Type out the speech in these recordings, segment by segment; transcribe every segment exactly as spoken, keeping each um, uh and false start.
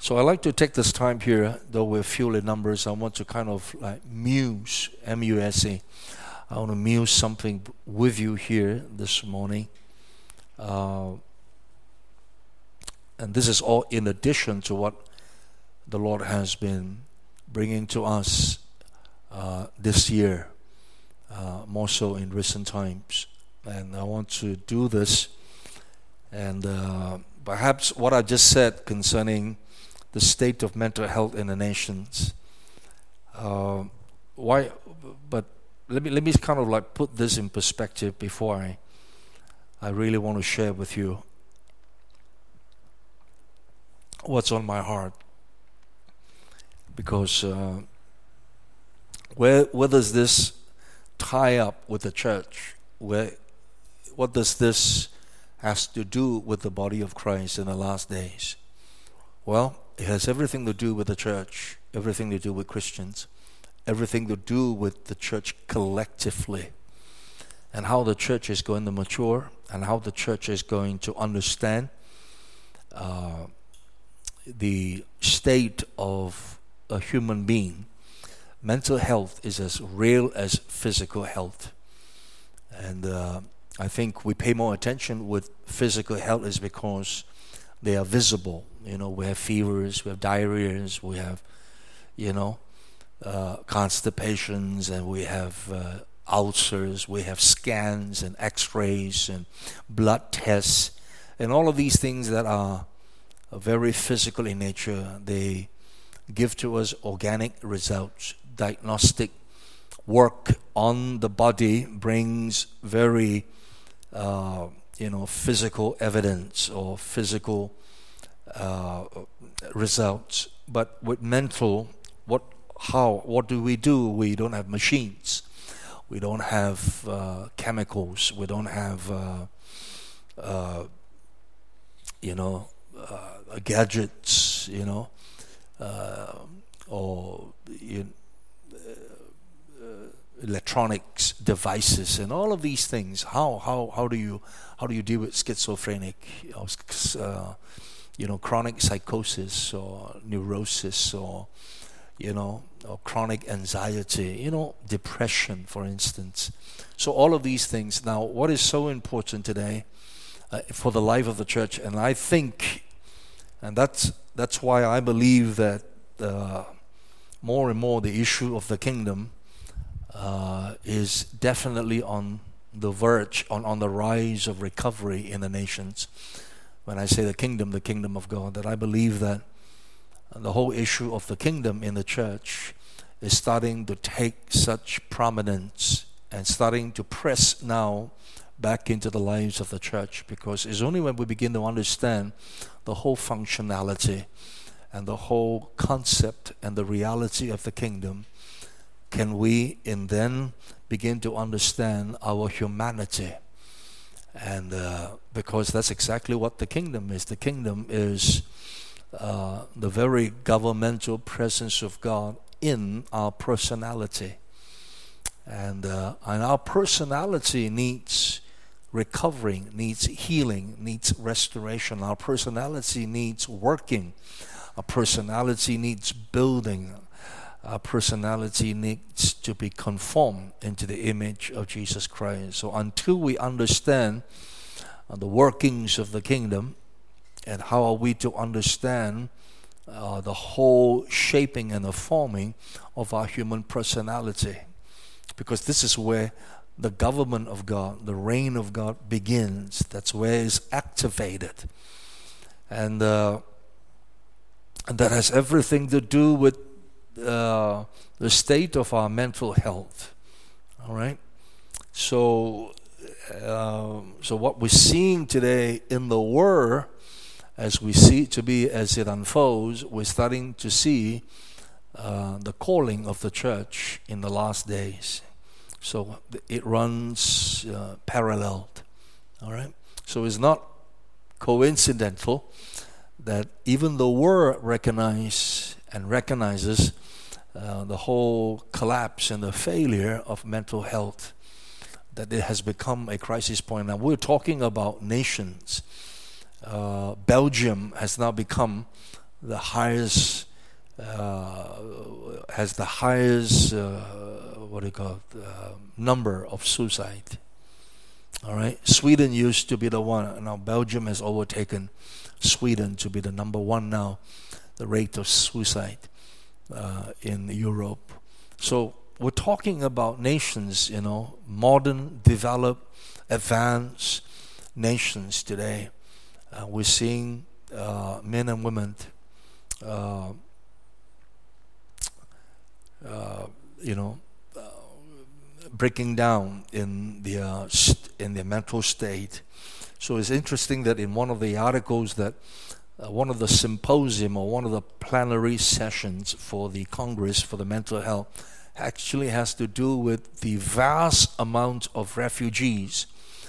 So I like to take this time here, though we're few in numbers, I want to kind of like muse, M U S E. I want to muse something with you here this morning. Uh, and this is all in addition to what the Lord has been bringing to us uh, this year, uh, more so in recent times. And I want to do this. And uh, perhaps what I just said concerning the state of mental health in the nations. Uh, why? But let me let me kind of like put this in perspective before I I really want to share with you what's on my heart. Because uh, where where does this tie up with the church? Where what does this has to do with the body of Christ in the last days? Well, it has everything to do with the church, everything to do with Christians, everything to do with the church collectively, and how the church is going to mature, and how the church is going to understand uh, the state of a human being. Mental health is as real as physical health. And uh, I think we pay more attention with physical health is because they are visible. You know, we have fevers, we have diarrheas, we have, you know, uh, constipations, and we have uh, ulcers, we have scans and x-rays and blood tests, and all of these things that are very physical in nature. They give to us organic results. Diagnostic work on the body brings very, uh, you know, physical evidence or physical uh, results. But with mental, what, how, what do we do? We don't have machines. We don't have uh, chemicals. We don't have, uh, uh, you know, uh, gadgets. You know, uh, or you. electronics devices and all of these things. How how how do you how do you deal with schizophrenic, uh, you know, chronic psychosis or neurosis, or you know, or chronic anxiety, you know, depression, for instance. So all of these things. Now, what is so important today uh, for the life of the church, and I think, and that's that's why I believe that uh, more and more the issue of the kingdom Uh, is definitely on the verge, on, on the rise of recovery in the nations. When I say the kingdom, the kingdom of God, that I believe that the whole issue of the kingdom in the church is starting to take such prominence and starting to press now back into the lives of the church, because it's only when we begin to understand the whole functionality and the whole concept and the reality of the kingdom can we and then begin to understand our humanity. And uh, because that's exactly what the kingdom is. The kingdom is uh, the very governmental presence of God in our personality. And, uh, and our personality needs recovering, needs healing, needs restoration. Our personality needs working. Our personality needs building. Our personality needs to be conformed into the image of Jesus Christ. So until we understand uh, the workings of the kingdom, and how are we to understand uh, the whole shaping and the forming of our human personality, because this is where the government of God, the reign of God begins. That's where it's activated. And, uh, and that has everything to do with Uh, the state of our mental health. All right. So, uh, so what we're seeing today in the world, as we see it to be as it unfolds, we're starting to see uh, the calling of the church in the last days. So it runs uh, paralleled. All right. So it's not coincidental that even the world recognize and recognizes uh, the whole collapse and the failure of mental health, that it has become a crisis point. Now we're talking about nations. Uh, Belgium has now become the highest, uh, has the highest, uh, what do you call it, uh, number of suicide. All right, Sweden used to be the one. Now Belgium has overtaken Sweden to be the number one now, the rate of suicide uh, in Europe. So we're talking about nations, you know, modern, developed, advanced nations today. Uh, we're seeing uh, men and women, uh, uh, you know, breaking down in their st- in their mental state. So it's interesting that in one of the articles that uh, one of the symposium or one of the plenary sessions for the Congress for the mental health actually has to do with the vast amount of refugees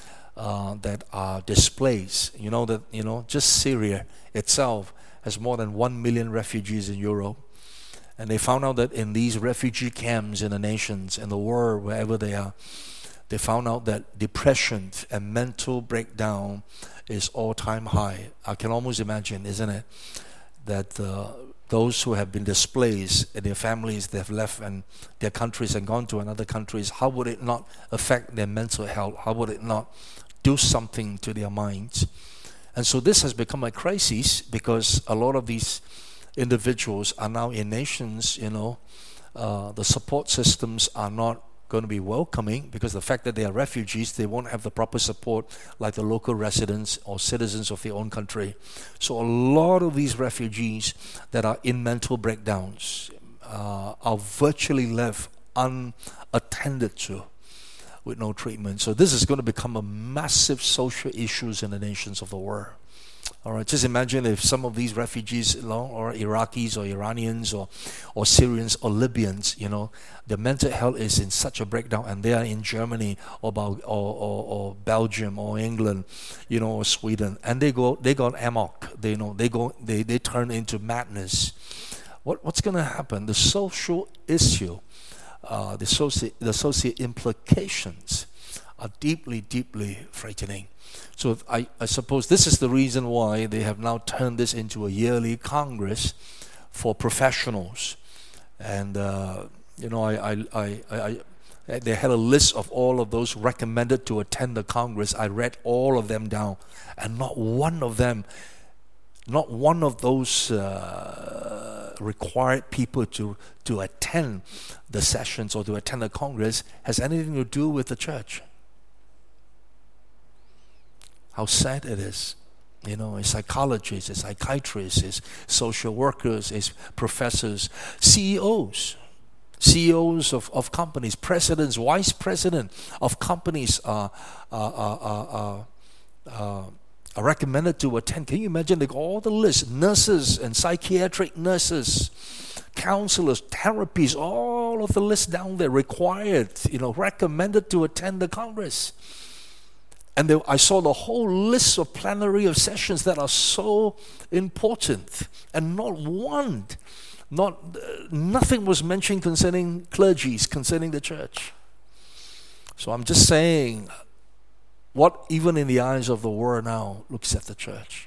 uh, that are displaced. You know that you know just Syria itself has more than one million refugees in Europe. And they found out that in these refugee camps in the nations, in the world, wherever they are, they found out that depression and mental breakdown is all-time high. I can almost imagine, isn't it, that uh, those who have been displaced and their families, they have left and their countries and gone to another countries, how would it not affect their mental health? How would it not do something to their minds? And so this has become a crisis because a lot of these individuals are now in nations, you know, uh, the support systems are not going to be welcoming because the fact that they are refugees, they won't have the proper support like the local residents or citizens of their own country. So a lot of these refugees that are in mental breakdowns uh, are virtually left unattended to with no treatment. So this is going to become a massive social issues in the nations of the world. All right, just imagine if some of these refugees, you know, or Iraqis or Iranians or, or Syrians or Libyans, you know, their mental health is in such a breakdown, and they are in Germany or or, or, or Belgium or England, you know, or Sweden, and they go they got amok. They you know they go they, they turn into madness. What what's going to happen? The social issue, uh, the social the social implications are deeply deeply frightening. So I, I suppose this is the reason why they have now turned this into a yearly Congress for professionals. And, uh, you know, I, I, I, I, they had a list of all of those recommended to attend the Congress. I read all of them down. And not one of them, not one of those uh, required people to, to attend the sessions or to attend the Congress has anything to do with the church. How sad it is. You know, it's psychologists, it's psychiatrists, it's social workers, it's professors, C E Os, C E Os of, of companies, presidents, vice president of companies are, are, are, are, are, are recommended to attend. Can you imagine like all the lists, nurses and psychiatric nurses, counselors, therapies, all of the lists down there required, you know, recommended to attend the Congress. And there, I saw the whole list of plenary of sessions that are so important, and not one, not uh, nothing was mentioned concerning clergies, concerning the church. So I'm just saying, what even in the eyes of the world now looks at the church.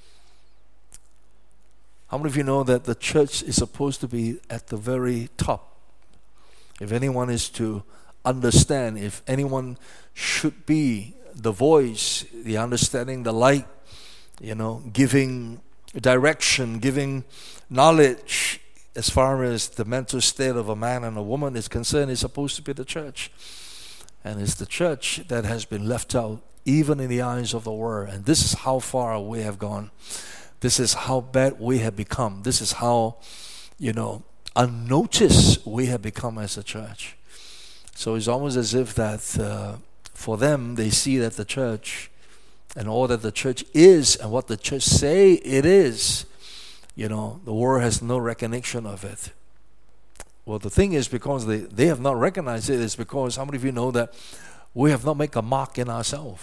How many of you know that the church is supposed to be at the very top? If anyone is to understand, if anyone should be the voice, the understanding, the light, you know, giving direction, giving knowledge as far as the mental state of a man and a woman is concerned, is supposed to be the church. And it's the church that has been left out, even in the eyes of the world. And this is how far we have gone. This is how bad we have become. This is how, you know, unnoticed we have become as a church. So it's almost as if that uh, for them, they see that the church and all that the church is and what the church say it is, you know, the world has no recognition of it. Well, the thing is, because they, they have not recognized it, is because how many of you know that we have not made a mark in ourselves?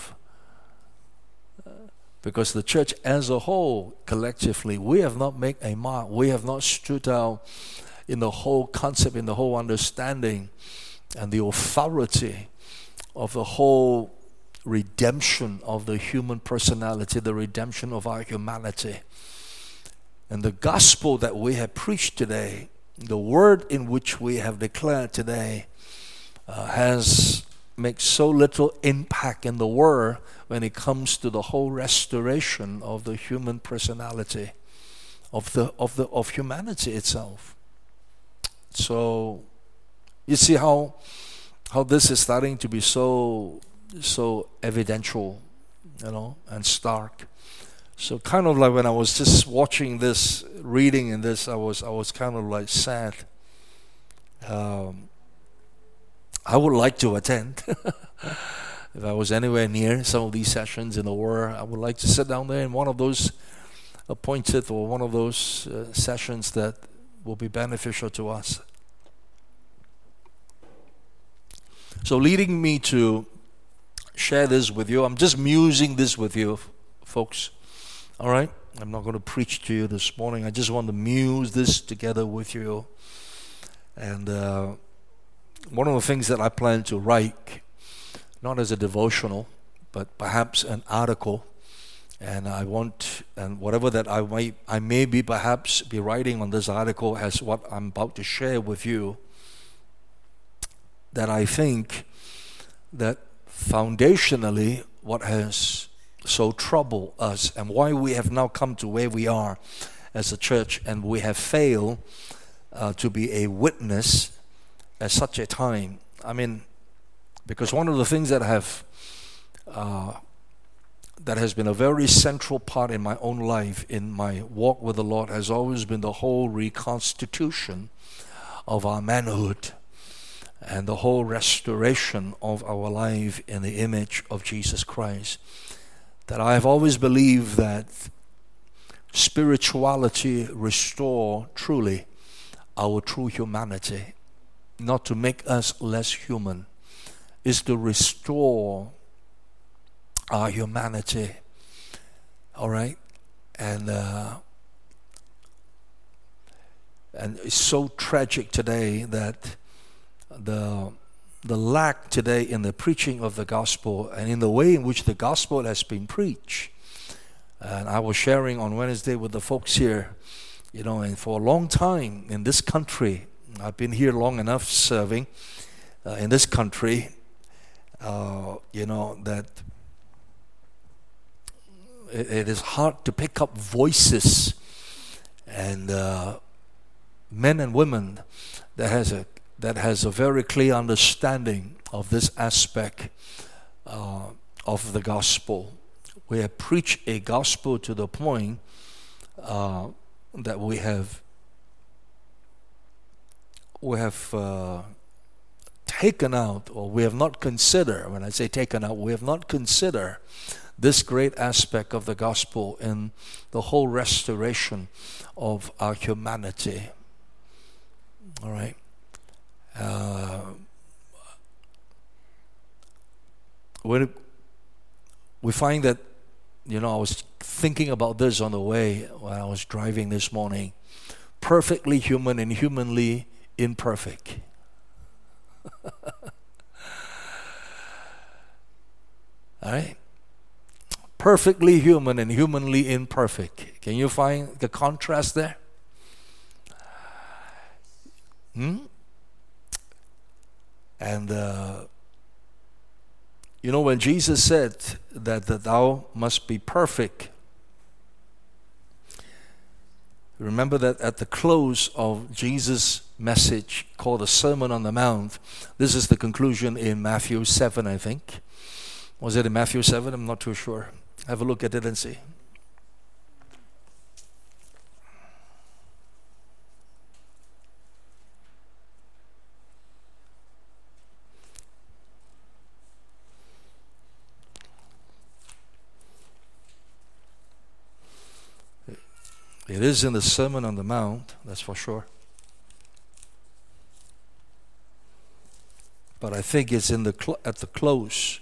Because the church as a whole, collectively, we have not made a mark. We have not stood out in the whole concept, in the whole understanding and the authority of the whole redemption of the human personality, the redemption of our humanity. And the gospel that we have preached today, the word in which we have declared today, uh, has made so little impact in the world when it comes to the whole restoration of the human personality, of the of the of humanity itself. So you see how how this is starting to be so so evidential, you know, and stark. So kind of like when I was just watching this, reading in this, I was I was kind of like sad. Um, I would like to attend. If I was anywhere near some of these sessions in the world, I would like to sit down there in one of those appointed or one of those uh, sessions that will be beneficial to us. So leading me to share this with you, I'm just musing this with you, folks. All right? I'm not going to preach to you this morning. I just want to muse this together with you. And uh, one of the things that I plan to write, not as a devotional, but perhaps an article, and I want, and whatever that I might, I may be perhaps be writing on this article as what I'm about to share with you, that I think that foundationally what has so troubled us and why we have now come to where we are as a church, and we have failed uh, to be a witness at such a time. I mean, because one of the things that have uh, that has been a very central part in my own life, in my walk with the Lord, has always been the whole reconstitution of our manhood and the whole restoration of our life in the image of Jesus Christ. That I have always believed that spirituality restore truly our true humanity, not to make us less human, is to restore our humanity. All right? And uh, and it's so tragic today that the the lack today in the preaching of the gospel and in the way in which the gospel has been preached. And I was sharing on Wednesday with the folks here, you know, and for a long time in this country, I've been here long enough serving uh, in this country, uh, you know, that it, it is hard to pick up voices and uh, men and women that has a that has a very clear understanding of this aspect uh, of the gospel. We have preached a gospel to the point uh, that we have we have uh, taken out, or we have not considered, when I say taken out, we have not considered this great aspect of the gospel in the whole restoration of our humanity. All right? Uh, when we find that, you know, I was thinking about this on the way when I was driving this morning. Perfectly human and humanly imperfect. All right? Perfectly human and humanly imperfect. Can you find the contrast there? Hmm? And uh, you know, when Jesus said that, that thou must be perfect, remember that at the close of Jesus' message called the Sermon on the Mount, this is the conclusion in Matthew seven, I think. Was it in Matthew seven? I'm not too sure. Have a look at it and see. It is in the Sermon on the Mount, that's for sure. But I think it's in the cl- at the close.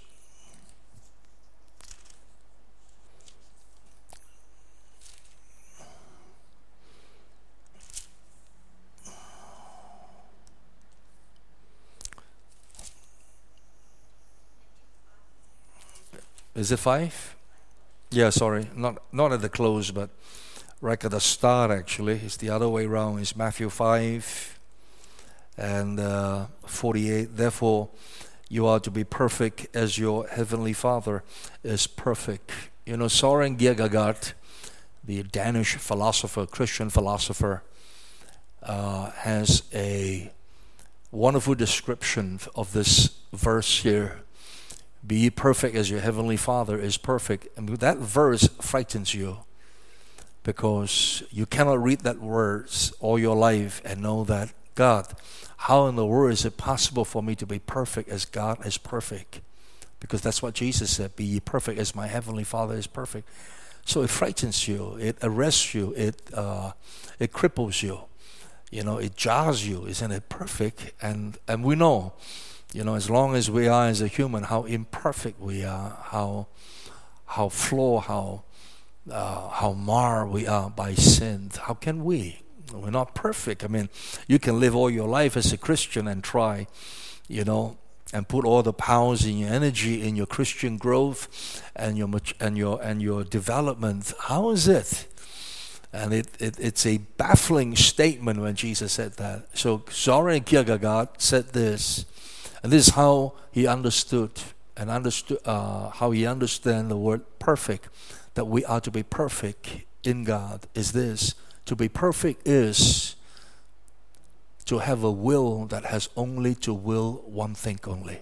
Is it five? Yeah, sorry, not not at the close, but right at the start, actually. It's the other way around. It's Matthew five and uh, forty-eight. Therefore, you are to be perfect as your heavenly Father is perfect. You know, Søren Kierkegaard, the Danish philosopher, Christian philosopher, uh, has a wonderful description of this verse here. Be ye perfect as your heavenly Father is perfect. And that verse frightens you, because you cannot read that words all your life and know that, God, how in the world is it possible for me to be perfect as God is perfect? Because that's what Jesus said, be ye perfect as my heavenly Father is perfect. So it frightens you, it arrests you, it uh, it cripples you, you know, it jars you. Isn't it perfect? And and we know, you know, as long as we are as a human, how imperfect we are, how how flawed, how uh, how marred we are by sin. How can we? We're not perfect. I mean, you can live all your life as a Christian and try, you know, and put all the powers and your energy in your Christian growth and your and your and your development. How is it? And it, it it's a baffling statement when Jesus said that. So Søren Kierkegaard said this, and this is how he understood and understood uh, how he understand the word perfect. That we are to be perfect in God is this: to be perfect is to have a will that has only to will one thing only.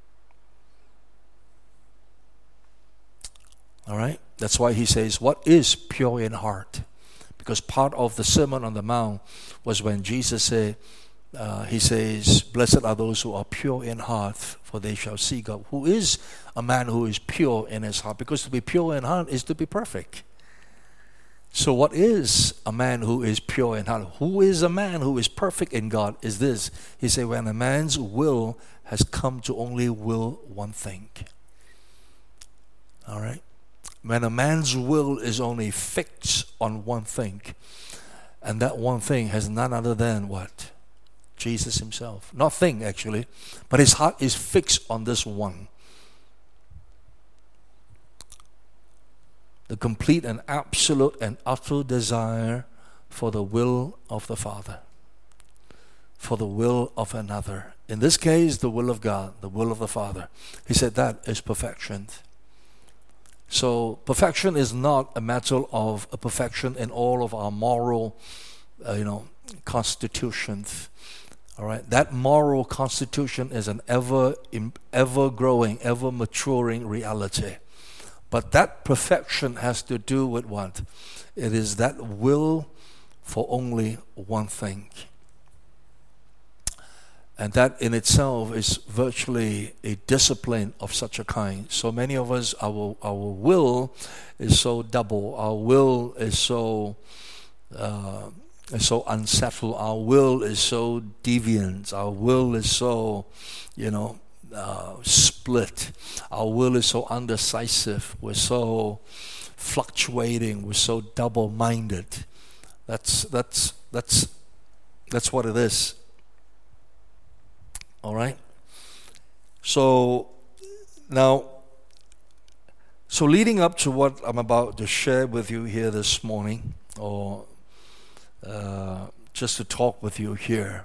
All right? That's why he says, what is pure in heart? Because part of the Sermon on the Mount was when Jesus said, uh, he says, blessed are those who are pure in heart, for they shall see God. Who is a man who is pure in his heart? Because to be pure in heart is to be perfect. So what is a man who is pure in heart? Who is a man who is perfect in God? Is this. He said, when a man's will has come to only will one thing. All right? When a man's will is only fixed on one thing, and that one thing has none other than what? Jesus himself. Not thing, actually, but his heart is fixed on this one. The complete and absolute and utter desire for the will of the Father, for the will of another. In this case, the will of God, the will of the Father. He said that is perfection. So perfection is not a matter of a perfection in all of our moral, uh, you know, constitutions. All right, that moral constitution is an ever, ever growing, ever maturing reality. But that perfection has to do with what? It is that will for only one thing. And that in itself is virtually a discipline of such a kind. So many of us, our our will is so double. Our will is so uh, is so unsettled. Our will is so deviant. Our will is so, you know, Uh, split. Our will is so undecisive. We're so fluctuating. We're so double-minded. That's that's that's that's what it is. All right. So now, so leading up to what I'm about to share with you here this morning, or uh, just to talk with you here.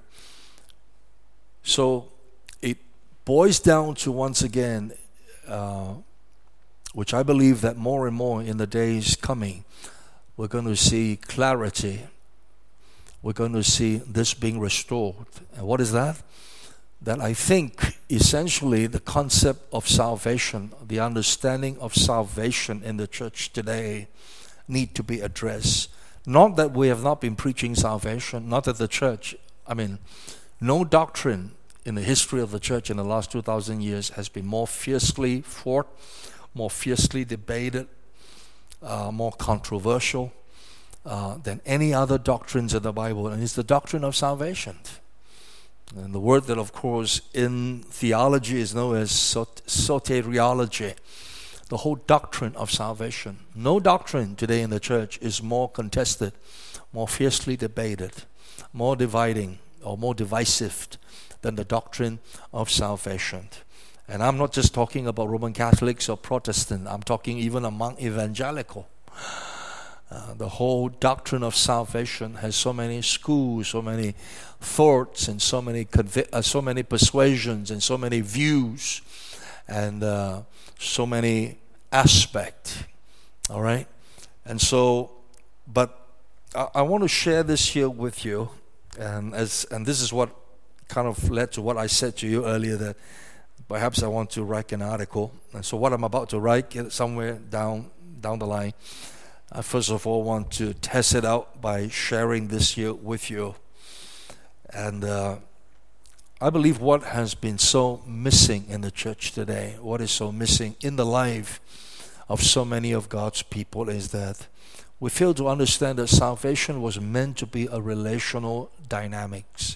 So it boils down to, once again, uh, which I believe that more and more in the days coming, we're going to see clarity. We're going to see this being restored. And what is that? That I think essentially the concept of salvation, the understanding of salvation in the church today need to be addressed. Not that we have not been preaching salvation, not that the church, I mean, no doctrine in the history of the church in the last two thousand years has been more fiercely fought, more fiercely debated, uh, more controversial uh, than any other doctrines in the Bible, and it's the doctrine of salvation. And the word that, of course, in theology is known as sot- soteriology, the whole doctrine of salvation. No doctrine today in the church is more contested, more fiercely debated, more dividing or more divisive than the doctrine of salvation. And I'm not just talking about Roman Catholics or Protestant. I'm talking even among evangelical. Uh, the whole doctrine of salvation has so many schools, so many thoughts, and so many convi- uh, so many persuasions, and so many views, and uh, so many aspects. All right, and so, but I, I want to share this here with you, and as and this is what kind of led to what I said to you earlier, that perhaps I want to write an article. And so, what I'm about to write somewhere down down the line, I first of all want to test it out by sharing this here with you. And uh, I believe what has been so missing in the church today, what is so missing in the life of so many of God's people, is that we fail to understand that salvation was meant to be a relational dynamics.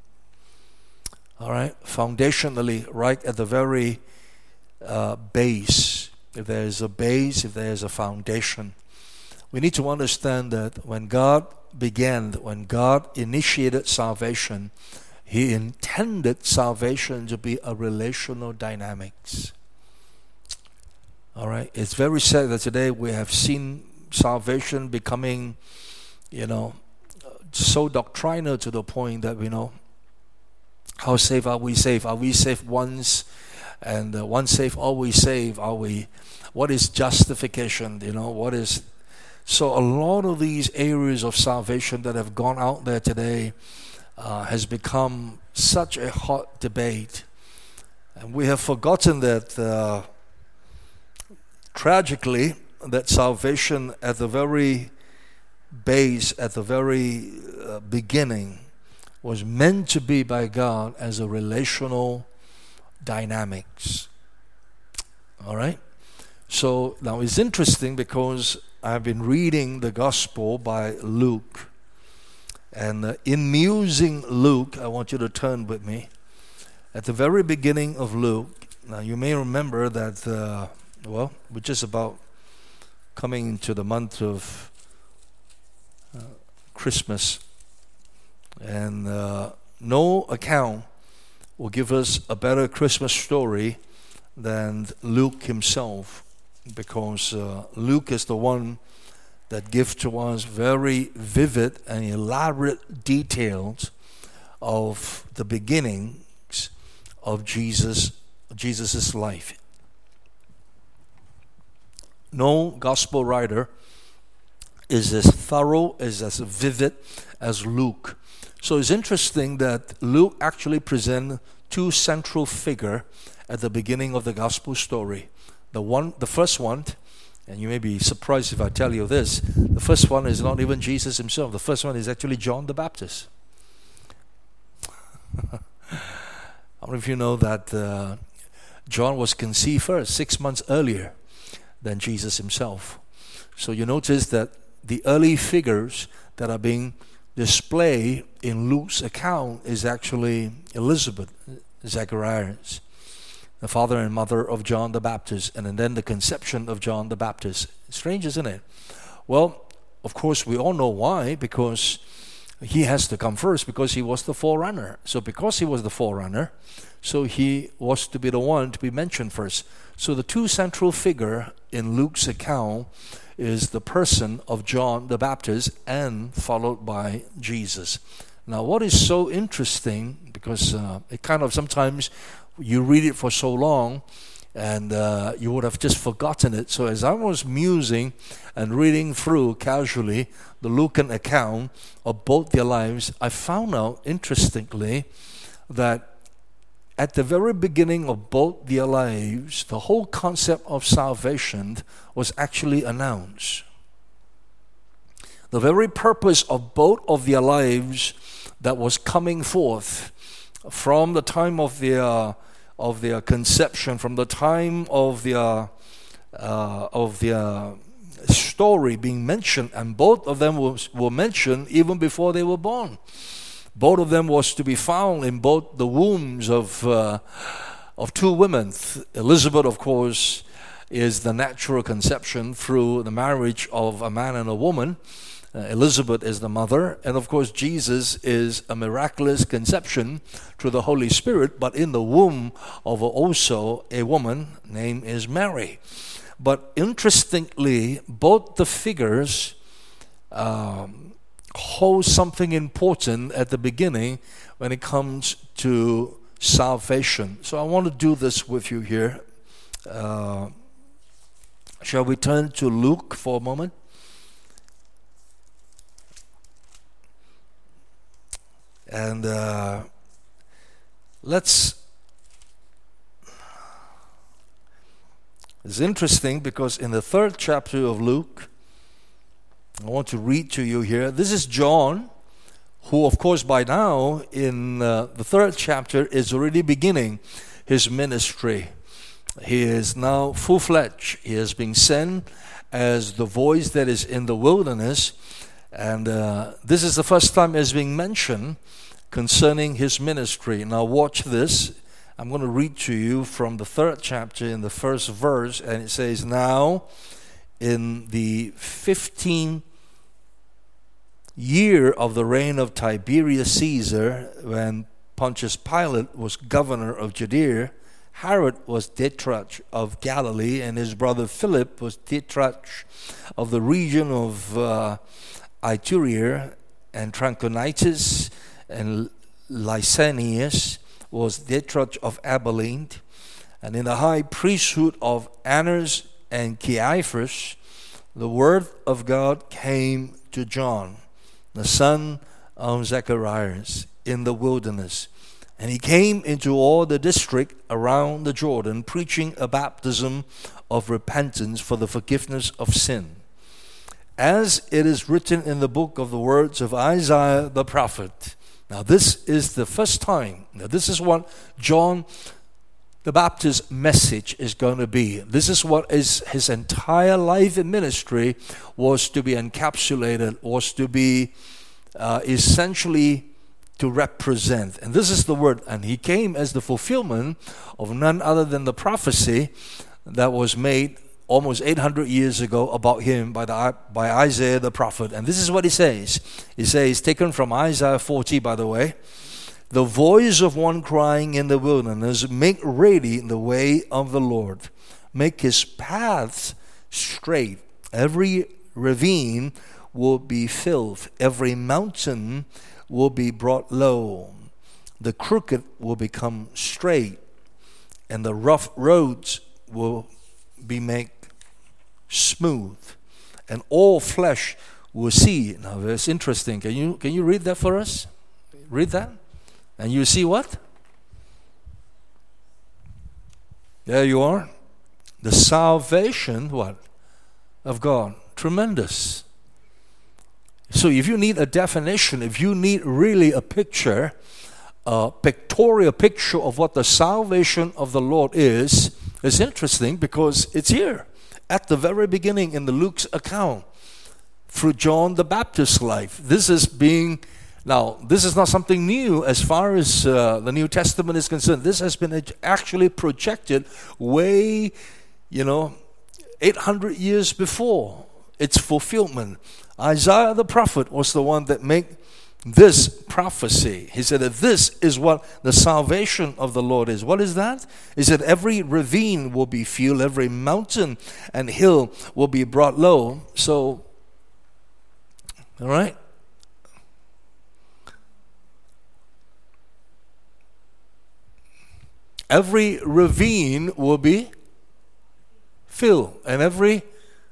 All right? Foundationally, right at the very uh, base, if there is a base, if there is a foundation, we need to understand that when God began, when God initiated salvation, He intended salvation to be a relational dynamics. All right? It's very sad that today we have seen salvation becoming, you know, so doctrinal to the point that we know, how saved are we saved? Are we saved once, and uh, once saved, always saved? Are we? What is justification? You know, what is? So a lot of these areas of salvation that have gone out there today uh, has become such a hot debate, and we have forgotten that uh, tragically that salvation at the very base, at the very uh, beginning, was meant to be by God as a relational dynamics. All right? So now it's interesting because I've been reading the Gospel by Luke. And uh, in musing Luke, I want you to turn with me. At the very beginning of Luke, now you may remember that, uh, well, we're just about coming into the month of uh, Christmas. And uh, no account will give us a better Christmas story than Luke himself, because uh, Luke is the one that gives to us very vivid and elaborate details of the beginnings of Jesus, Jesus's life. No gospel writer is as thorough, is as vivid as Luke. So it's interesting that Luke actually presents two central figures at the beginning of the gospel story. The one, the first one, and you may be surprised if I tell you this, the first one is not even Jesus himself. The first one is actually John the Baptist. How many of you know that uh, John was conceived first, six months earlier than Jesus himself? So you notice that the early figures that are being displayed in Luke's account is actually Elizabeth, Zacharias, the father and mother of John the Baptist, and then the conception of John the Baptist. Strange, isn't it? Well, of course, we all know why, because he has to come first, because he was the forerunner. So because he was the forerunner, so he was to be the one to be mentioned first. So the two central figure in Luke's account is the person of John the Baptist, and followed by Jesus. Now, what is so interesting, because uh, it kind of sometimes you read it for so long and uh, you would have just forgotten it. So as I was musing and reading through casually the Lucan account of both their lives, I found out, interestingly, that at the very beginning of both their lives, the whole concept of salvation was actually announced. The very purpose of both of their lives that was coming forth from the time of their of their conception, from the time of their uh, of their story being mentioned, and both of them was, were mentioned even before they were born. Both of them was to be found in both the wombs of uh, of two women. Elizabeth, of course, is the natural conception through the marriage of a man and a woman. Uh, Elizabeth is the mother, and of course Jesus is a miraculous conception through the Holy Spirit, but in the womb of also a woman named is Mary. But interestingly, both the figures um, holds something important at the beginning when it comes to salvation. So I want to do this with you here. Uh, shall we turn to Luke for a moment? And uh, let's. It's interesting because in the third chapter of Luke, I want to read to you here. This is John, who, of course, by now in uh, the third chapter is already beginning his ministry. He is now full-fledged. He has been sent as the voice that is in the wilderness. And uh, this is the first time it's being mentioned concerning his ministry. Now watch this. I'm going to read to you from the third chapter in the first verse, and it says, "Now in the fifteenth year of the reign of Tiberius Caesar, when Pontius Pilate was governor of Judea, Herod was tetrarch of Galilee, and his brother Philip was tetrarch of the region of uh, Iturea, and Trachonitis, and Lysanias was tetrarch of Abilene, and in the high priesthood of Annas and Caiaphas, the word of God came to John, the son of Zacharias, in the wilderness. And he came into all the district around the Jordan, preaching a baptism of repentance for the forgiveness of sin, as it is written in the book of the words of Isaiah the prophet." Now this is the first time. Now this is what John the Baptist's message is going to be. This is what is his entire life and ministry was to be encapsulated, was to be uh, essentially to represent. And this is the word. And he came as the fulfillment of none other than the prophecy that was made almost eight hundred years ago about him by the by Isaiah the prophet. And this is what he says. He says, taken from Isaiah forty, by the way, "The voice of one crying in the wilderness, make ready the way of the Lord. Make his paths straight. Every ravine will be filled. Every mountain will be brought low. The crooked will become straight, and the rough roads will be made smooth, and all flesh will see." Now that's interesting. Can you can you read that for us? Read that. And you see what? There you are. The salvation, what? Of God. Tremendous. So if you need a definition, if you need really a picture, a pictorial picture of what the salvation of the Lord is, it's interesting because it's here at the very beginning in the Luke's account through John the Baptist's life. This is being, now this is not something new as far as uh, the New Testament is concerned. This has been actually projected way, you know, eight hundred years before its fulfillment. Isaiah the prophet was the one that made this prophecy. He said that this is what the salvation of the Lord is. What is that? He said every ravine will be filled, every mountain and hill will be brought low. So, all right. Every ravine will be filled, and every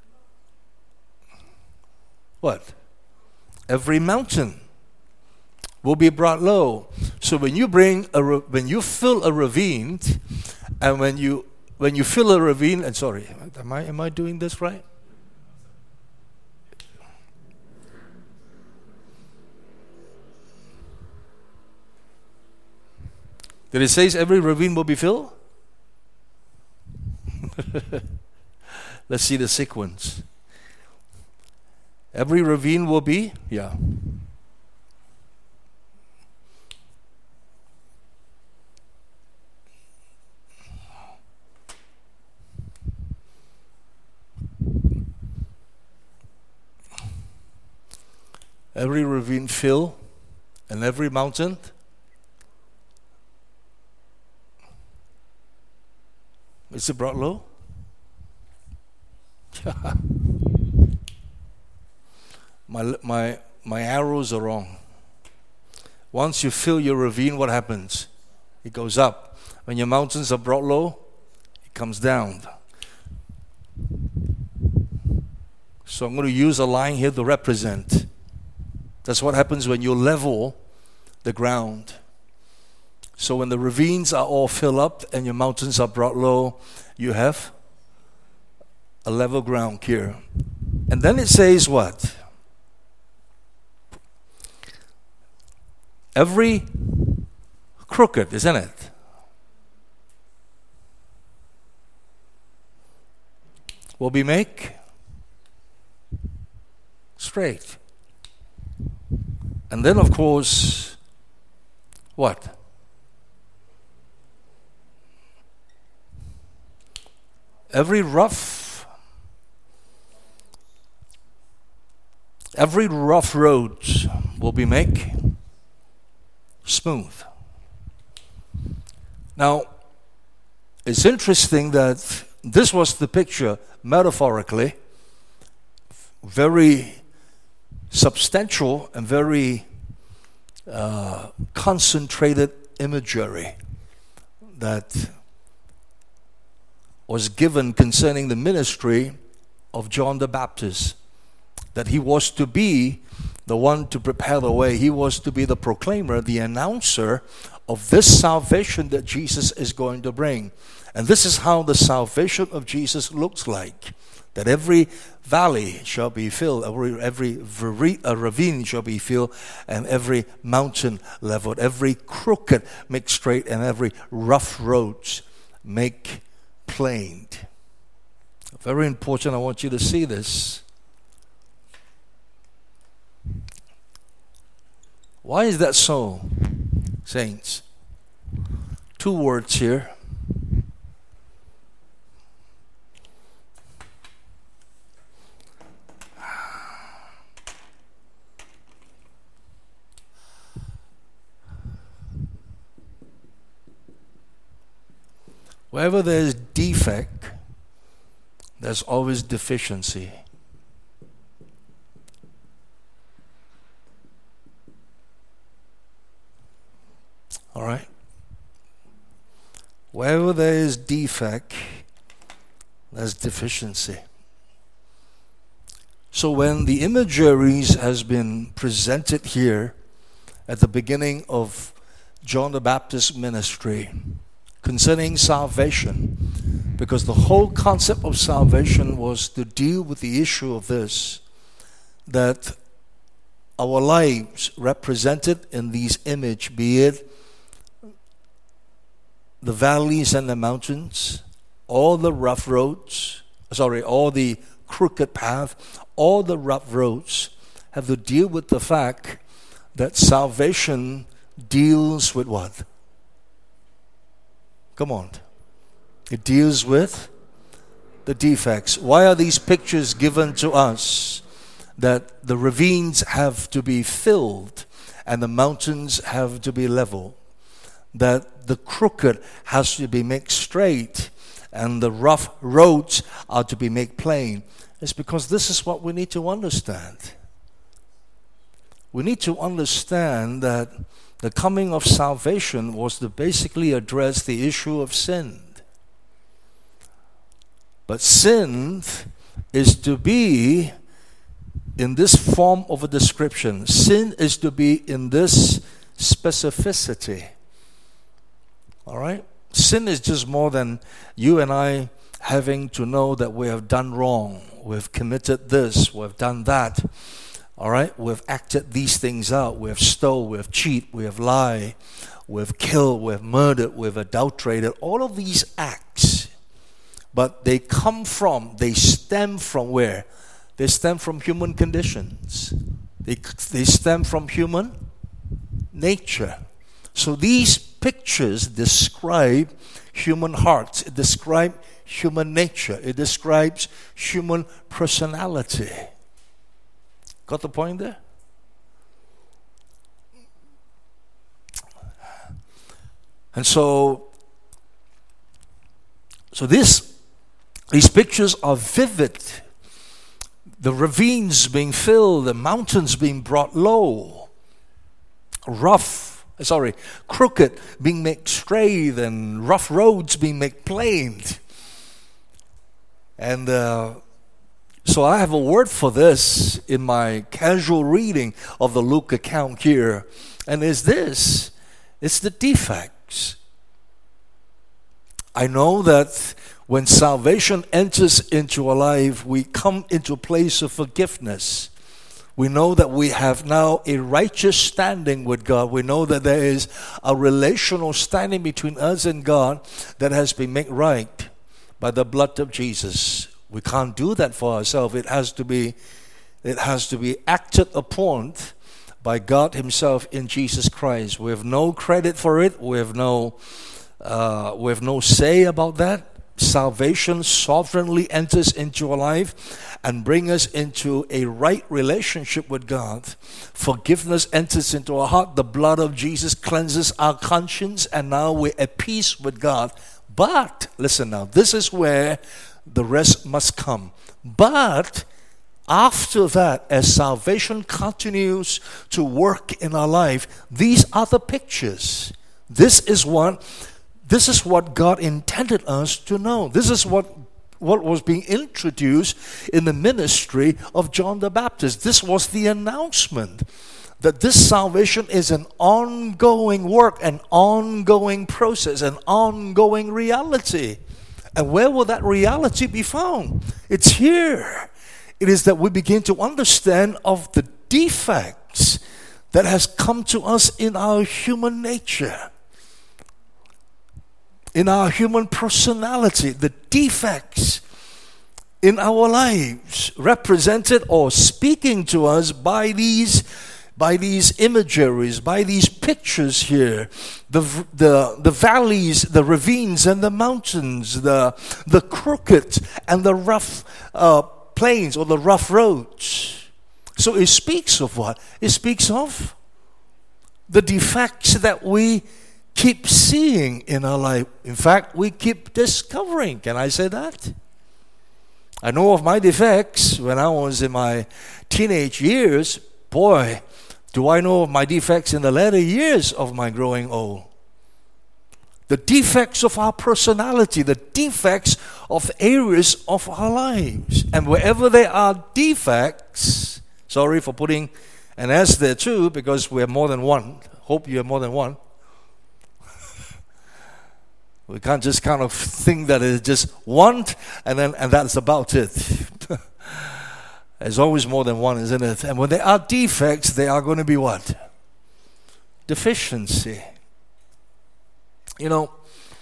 what? Every mountain will be brought low. So when you bring a when you fill a ravine, and when you when you fill a ravine, and sorry, am I am I doing this right? Did it say every ravine will be filled? Let's see the sequence. Every ravine will be, yeah. Every ravine fill, and every mountain is it brought low? My, my, my arrows are wrong. Once you fill your ravine, what happens? It goes up. When your mountains are brought low, it comes down. So I'm going to use a line here to represent. That's what happens when you level the ground. So when the ravines are all filled up and your mountains are brought low, you have a level ground here. And then it says what? Every crooked, isn't it? Will be make straight. And then of course, what? Every rough, every rough road will be make smooth. Now, it's interesting that this was the picture, metaphorically, very substantial and very uh, concentrated imagery that was given concerning the ministry of John the Baptist, that he was to be the one to prepare the way. He was to be the proclaimer, the announcer of this salvation that Jesus is going to bring. And this is how the salvation of Jesus looks like. That every valley shall be filled, every, every ravine shall be filled, and every mountain leveled, every crooked make straight, and every rough roads make planed. Very important, I want you to see this. Why is that so, saints? Two words here. Wherever there's defect, there's always deficiency. All right? Wherever there is defect, there's deficiency. So when the imageries has been presented here at the beginning of John the Baptist's ministry concerning salvation, because the whole concept of salvation was to deal with the issue of this, that our lives represented in these images, be it the valleys and the mountains, all the rough roads, sorry, all the crooked path, all the rough roads, have to deal with the fact that salvation deals with what? Come on. It deals with the defects. Why are these pictures given to us? That the ravines have to be filled and the mountains have to be leveled. That the crooked has to be made straight and the rough roads are to be made plain. It's because this is what we need to understand. We need to understand that the coming of salvation was to basically address the issue of sin. But sin is to be in this form of a description. Sin is to be in this specificity. All right? Sin is just more than you and I having to know that we have done wrong. We've committed this, we've done that. All right? We've acted these things out. We've stole, we've cheated, we've lied, we've killed, we've murdered, we've adulterated. All of these acts. But they come from, they stem from where? They stem from human conditions. They, they stem from human nature. So these pictures describe human hearts. It describes human nature. It describes human personality. Got the point there? And so, so this, these pictures are vivid the ravines being filled, the mountains being brought low, rough, sorry, crooked being made straight, and rough roads being made plain. And uh, so I have a word for this in my casual reading of the Luke account here, and it's this: it's the defects. I know that when salvation enters into our life, we come into a place of forgiveness. We know that we have now a righteous standing with God. We know that there is a relational standing between us and God that has been made right by the blood of Jesus. We can't do that for ourselves. It has to be, it has to be acted upon by God Himself in Jesus Christ. We have no credit for it. We have no, uh, we have no say about that. Salvation sovereignly enters into our life and brings us into a right relationship with God. Forgiveness enters into our heart. The blood of Jesus cleanses our conscience, and now we're at peace with God. But, listen now, this is where the rest must come. But after that, as salvation continues to work in our life, these are the pictures. This is what This is what God intended us to know. This is what, what was being introduced in the ministry of John the Baptist. This was the announcement that this salvation is an ongoing work, an ongoing process, an ongoing reality. And where will that reality be found? It's here. It is that we begin to understand of the defects that has come to us in our human nature, in our human personality, the defects in our lives, represented or speaking to us by these, by these imageries, by these pictures here, the the the valleys, the ravines, and the mountains, the the crooked and the rough uh, plains or the rough roads. So it speaks of what? It speaks of the defects that we keep seeing in our life. In fact, we keep discovering. Can I say that? I know of my defects when I was in my teenage years. Boy, do I know of my defects in the latter years of my growing old. The defects of our personality, the defects of areas of our lives. And wherever there are defects, sorry for putting an S there too, because we have more than one. Hope you have more than one. We can't just kind of think that it's just one and then and that's about it. There's always more than one, isn't it? And when there are defects, they are going to be what? Deficiency. You know,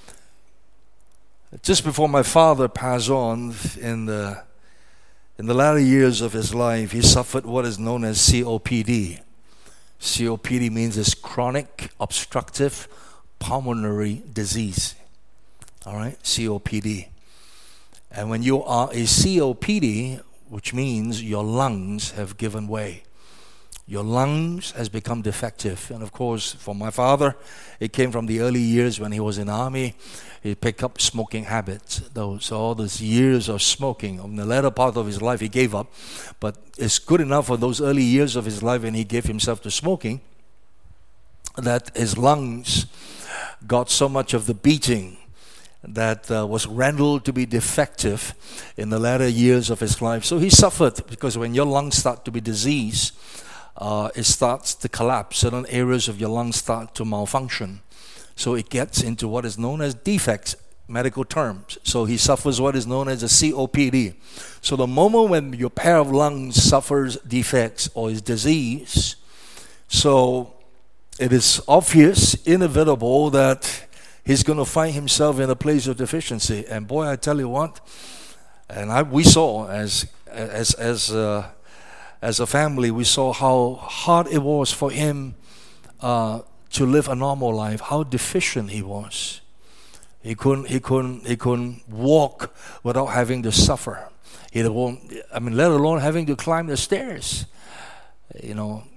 just before my father passed on in the in the latter years of his life, he suffered what is known as C O P D. C O P D means it's chronic obstructive pulmonary disease. All right, C O P D. And when you are a C O P D, which means your lungs have given way. Your lungs has become defective. And of course, for my father, it came from the early years when he was in the army. He picked up smoking habits. Those all those years of smoking. In the latter part of his life, he gave up. But it's good enough for those early years of his life when he gave himself to smoking that his lungs got so much of the beating that uh, was rendered to be defective in the latter years of his life. So he suffered, because when your lungs start to be diseased, uh, it starts to collapse. Certain areas of your lungs start to malfunction. So it gets into what is known as defects, medical terms. So he suffers what is known as a C O P D. So the moment when your pair of lungs suffers defects or is diseased, so it is obvious, inevitable that he's going to find himself in a place of deficiency. And boy, I tell you what, and I, we saw as as as uh, as a family, we saw how hard it was for him uh, to live a normal life. How deficient he was. He couldn't he couldn't he couldn't walk without having to suffer. He won't. I mean, let alone having to climb the stairs. You know,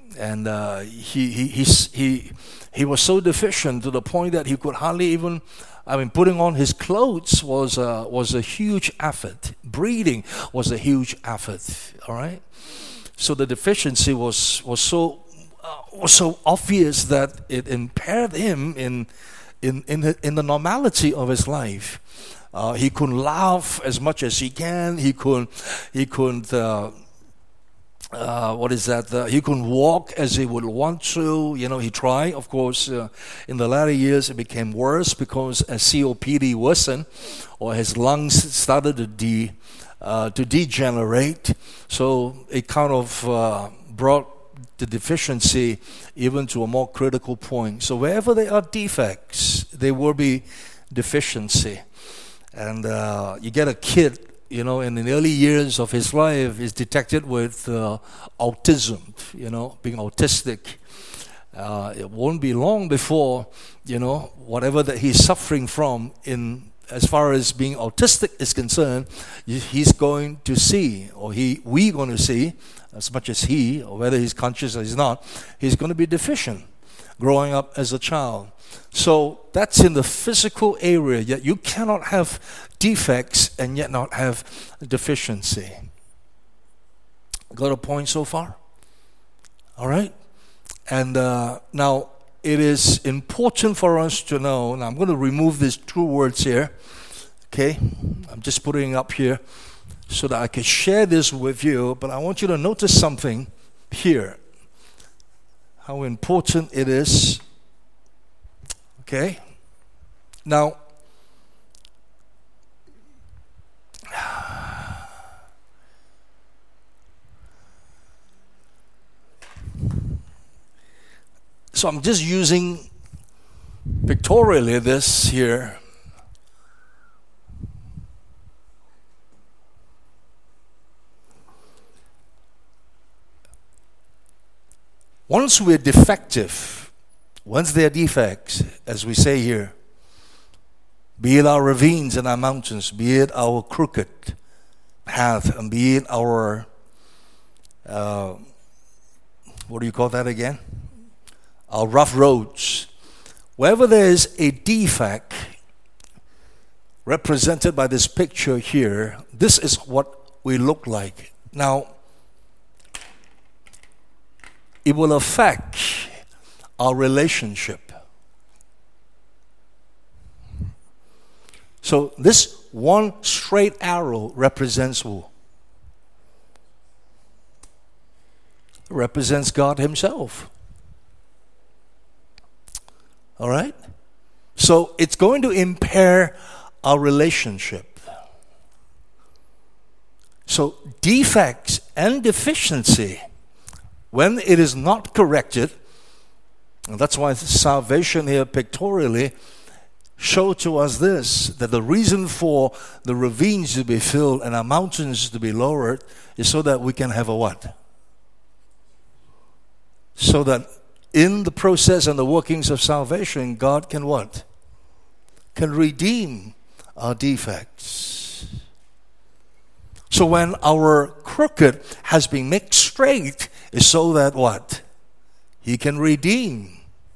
And uh, he, he, he, he, he was so deficient to the point that he could hardly even, I mean, putting on his clothes was a, was a huge effort. Breathing was a huge effort, all right? So the deficiency was, was, so, uh, was so obvious that it impaired him in, in, in, the, in the normality of his life. Uh, he couldn't laugh as much as he can. He couldn't, he couldn't uh, Uh, what is that? Uh, he couldn't walk as he would want to. You know, he tried. Of course, uh, in the latter years, it became worse because as C O P D worsened, or his lungs started to de, uh, to degenerate. So it kind of uh, brought the deficiency even to a more critical point. So wherever there are defects, there will be deficiency. And uh, you get a kid, you know, in the early years of his life, is detected with uh, autism, you know, being autistic. Uh, it won't be long before, you know, whatever that he's suffering from in as far as being autistic is concerned, he's going to see, or he, we going to see, as much as he, or whether he's conscious or he's not, he's going to be deficient growing up as a child. So that's in the physical area, yet you cannot have defects and yet not have deficiency. Got a point so far? All right? And uh, now, it is important for us to know, now I'm going to remove these two words here, okay? I'm just putting it up here so that I can share this with you, but I want you to notice something here. How important it is. Okay? Now, so I'm just using pictorially this here. Once we're defective, once there are defects, as we say here, be it our ravines and our mountains, be it our crooked path, and be it our, uh, what do you call that again? Our rough roads. Wherever there is a defect represented by this picture here, this is what we look like. Now, it will affect our relationship. So this one straight arrow represents who? Represents God Himself. All right? So it's going to impair our relationship. So defects and deficiency, when it is not corrected, and that's why salvation here pictorially show to us this, that the reason for the ravines to be filled and our mountains to be lowered is so that we can have a what? So that in the process and the workings of salvation, God can what? Can redeem our defects. So when our crooked has been made straight, is so that what? He can redeem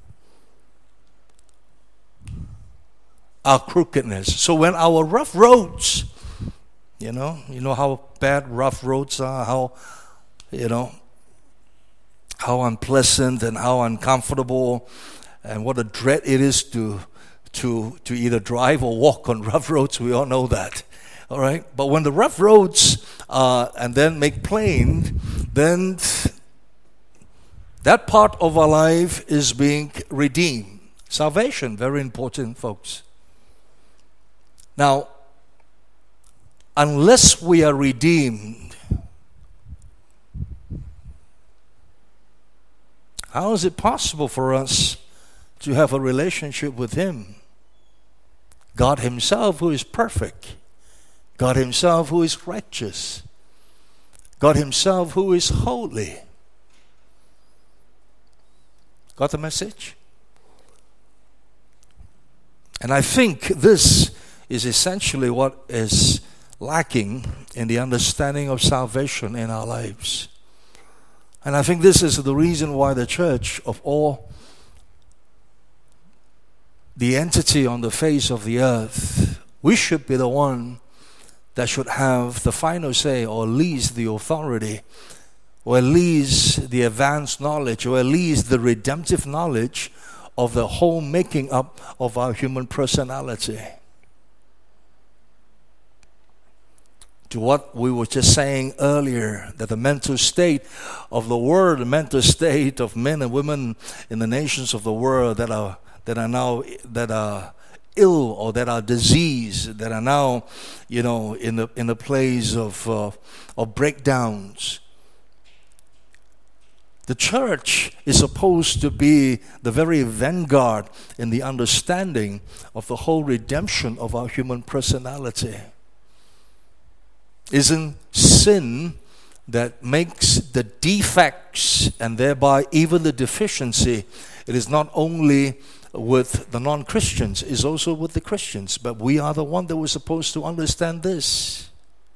our crookedness. So when our rough roads, you know, you know how bad rough roads are, how, you know, how unpleasant and how uncomfortable, and what a dread it is to to to either drive or walk on rough roads. We all know that. All right? But when the rough roads uh, and then make plain, then that part of our life is being redeemed. Salvation, very important, folks. Now, unless we are redeemed, how is it possible for us to have a relationship with Him? God Himself, who is perfect. God Himself, who is righteous. God Himself, who is holy. Got the message? And I think this is essentially what is lacking in the understanding of salvation in our lives. And I think this is the reason why the church, of all the entity on the face of the earth, we should be the one that should have the final say, or at least the authority, or at least the advanced knowledge, or at least the redemptive knowledge of the whole making up of our human personality. To what we were just saying earlier, that the mental state of the world, the mental state of men and women in the nations of the world that are that are now that are ill or that are diseased, that are now, you know, in the in the place of uh, of breakdowns. The church is supposed to be the very vanguard in the understanding of the whole redemption of our human personality. Isn't sin that makes the defects and thereby even the deficiency? It is not only with the non-Christians, it's also with the Christians. But we are the one that we're supposed to understand this.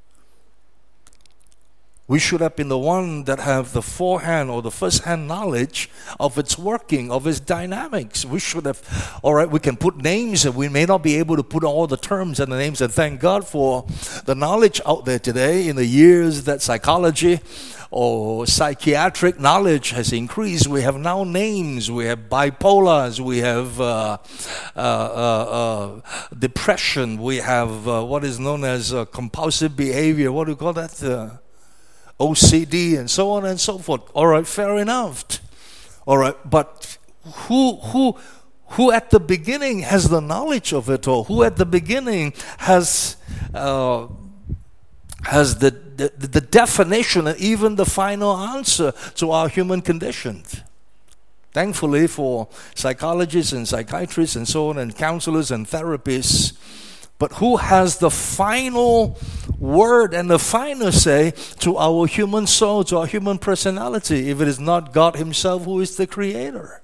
We should have been the one that have the forehand or the first-hand knowledge of its working, of its dynamics. We should have, all right, we can put names, and we may not be able to put all the terms and the names, and thank God for the knowledge out there today. In the years that psychology or psychiatric knowledge has increased, we have now names. We have bipolars, we have uh, uh, uh, uh, depression, we have uh, what is known as uh, compulsive behavior. What do you call that? Uh, O C D and so on and so forth. All right, fair enough. All right, but who who who at the beginning has the knowledge of it all? Who at the beginning has uh, has the, the the definition and even the final answer to our human condition? Thankfully for psychologists and psychiatrists and so on, and counselors and therapists. But who has the final word and the final say to our human soul, to our human personality, if it is not God Himself who is the Creator?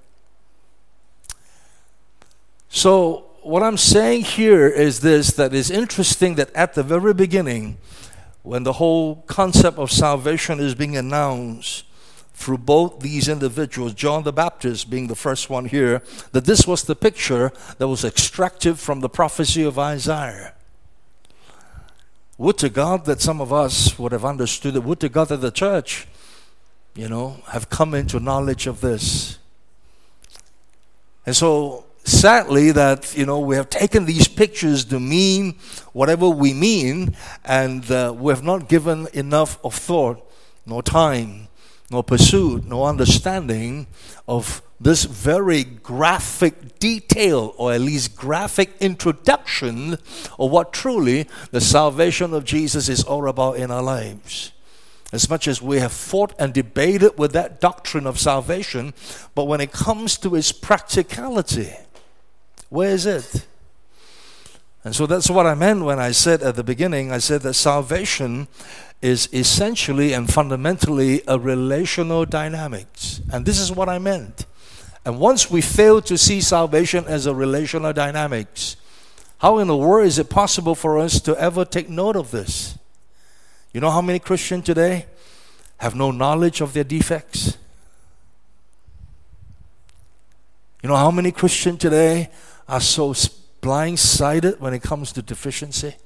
So what I'm saying here is this, that it's interesting that at the very beginning, when the whole concept of salvation is being announced through both these individuals, John the Baptist being the first one here, that this was the picture that was extracted from the prophecy of Isaiah. Would to God that some of us would have understood it. Would to God that the church, you know, have come into knowledge of this. And so, sadly, that, you know, we have taken these pictures to mean whatever we mean, and uh, we have not given enough of thought, nor time, nor pursuit, nor understanding of this very graphic detail, or at least graphic introduction of what truly the salvation of Jesus is all about in our lives. As much as we have fought and debated with that doctrine of salvation, but when it comes to its practicality, where is it? And so that's what I meant when I said at the beginning, I said that salvation is essentially and fundamentally a relational dynamics. And this is what I meant. And once we fail to see salvation as a relational dynamics, how in the world is it possible for us to ever take note of this? You know how many Christians today have no knowledge of their defects? You know how many Christians today are so blindsided when it comes to deficiency?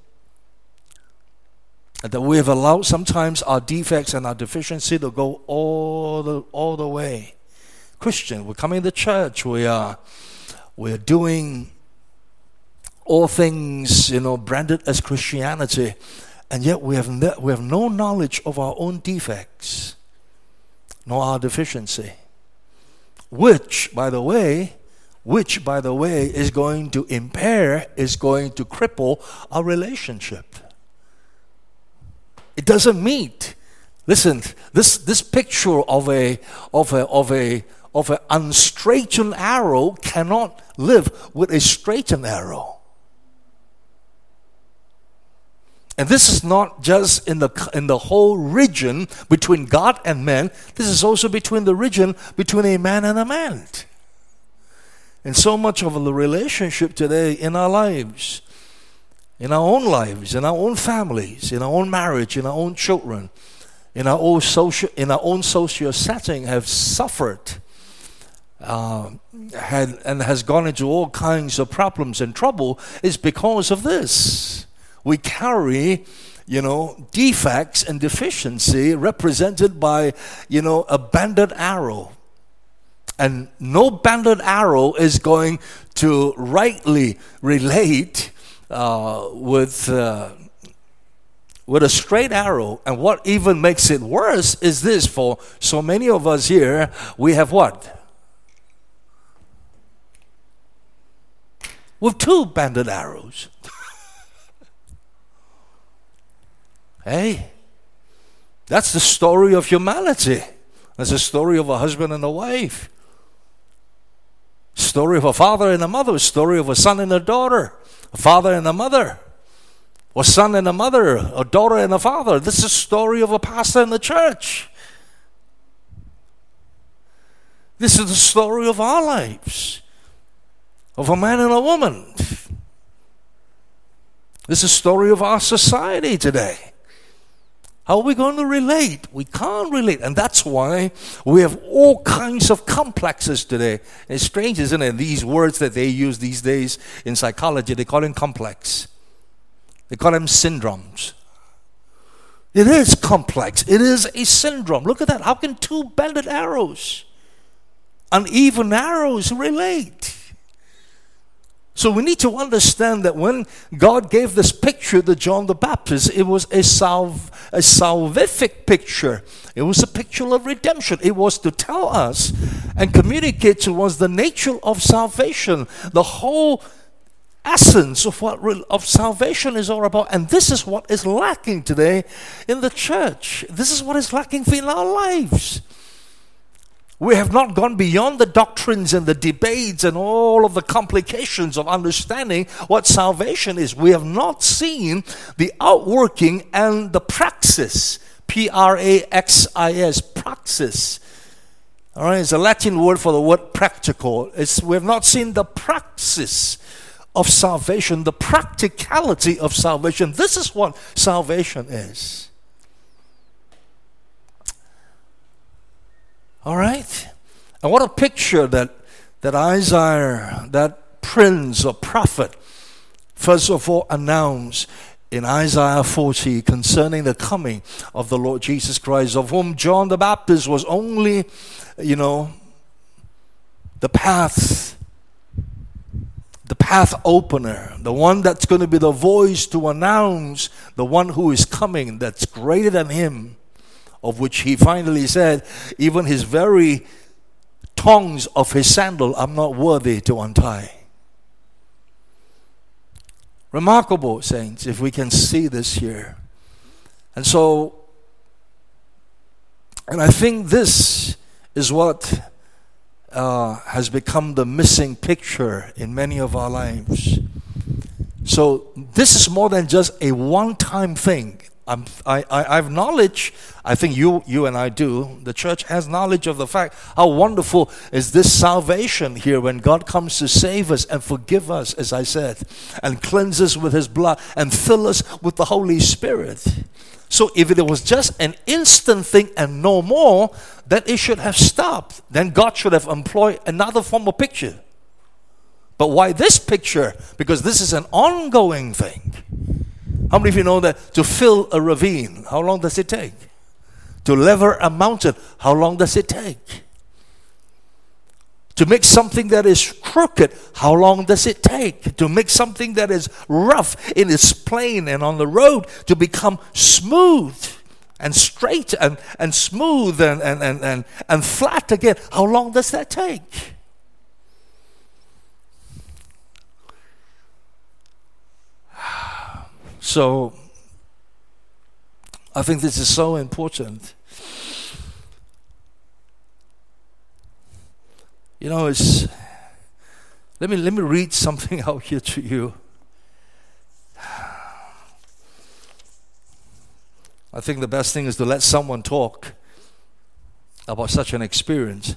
And that we have allowed sometimes our defects and our deficiency to go all the all the way. Christian, we're coming to church, we are we're doing all things, you know, branded as Christianity, and yet we have ne- we have no knowledge of our own defects, nor our deficiency. Which, by the way, which by the way is going to impair, is going to cripple our relationship. It doesn't meet. Listen, this this picture of a of a of a of an unstraightened arrow cannot live with a straightened arrow. And this is not just in the in the whole region between God and man. This is also between the region between a man and a man. And so much of the relationship today in our lives, in our own lives, in our own families, in our own marriage, in our own children, in our own social, in our own social setting have suffered uh, had, and has gone into all kinds of problems and trouble is because of this. We carry, you know, defects and deficiency represented by, you know, a bended arrow. And no bended arrow is going to rightly relate uh, with uh, with a straight arrow. And what even makes it worse is this: for so many of us here, we have what? With two bended arrows. Hey, that's the story of humanity. That's the story of a husband and a wife. Story of a father and a mother. Story of a son and a daughter. A father and a mother. Or son and a mother. A daughter and a father. This is the story of a pastor in the church. This is the story of our lives. Of a man and a woman. This is the story of our society today. How are we going to relate? We can't relate. And that's why we have all kinds of complexes today. It's strange, isn't it? These words that they use these days in psychology, they call them complex. They call them syndromes. It is complex. It is a syndrome. Look at that. How can two bended arrows, uneven arrows relate? So we need to understand that when God gave this picture to John the Baptist, it was a, salv- a salvific picture. It was a picture of redemption. It was to tell us and communicate to us the nature of salvation, the whole essence of what re- of salvation is all about. And this is what is lacking today in the church. This is what is lacking in our lives. We have not gone beyond the doctrines and the debates and all of the complications of understanding what salvation is. We have not seen the outworking and the praxis. P R A X I S, praxis. All right, it's a Latin word for the word practical. It's, we have not seen the praxis of salvation, the practicality of salvation. This is what salvation is. All right? And what a picture that, that Isaiah, that prince or prophet, first of all announced in Isaiah forty concerning the coming of the Lord Jesus Christ, of whom John the Baptist was only, you know, the path, the path opener, the one that's going to be the voice to announce the one who is coming that's greater than him, of which he finally said, even his very tongs of his sandal I'm not worthy to untie. Remarkable, saints, if we can see this here. And so, and I think this is what uh, has become the missing picture in many of our lives. So this is more than just a one-time thing. I'm, I, I, I have knowledge, I think you, you and I do, the church has knowledge of the fact how wonderful is this salvation here when God comes to save us and forgive us, as I said, and cleanse us with his blood and fill us with the Holy Spirit. So if it was just an instant thing and no more, then it should have stopped. Then God should have employed another form of picture. But why this picture? Because this is an ongoing thing. How many of you know that to fill a ravine, how long does it take? To level a mountain, how long does it take? To make something that is crooked, how long does it take? To make something that is rough in its plane and on the road to become smooth and straight and, and smooth and, and, and, and, and flat again, how long does that take? So, I think this is so important. You know, it's, let me, let me read something out here to you. I think the best thing is to let someone talk about such an experience.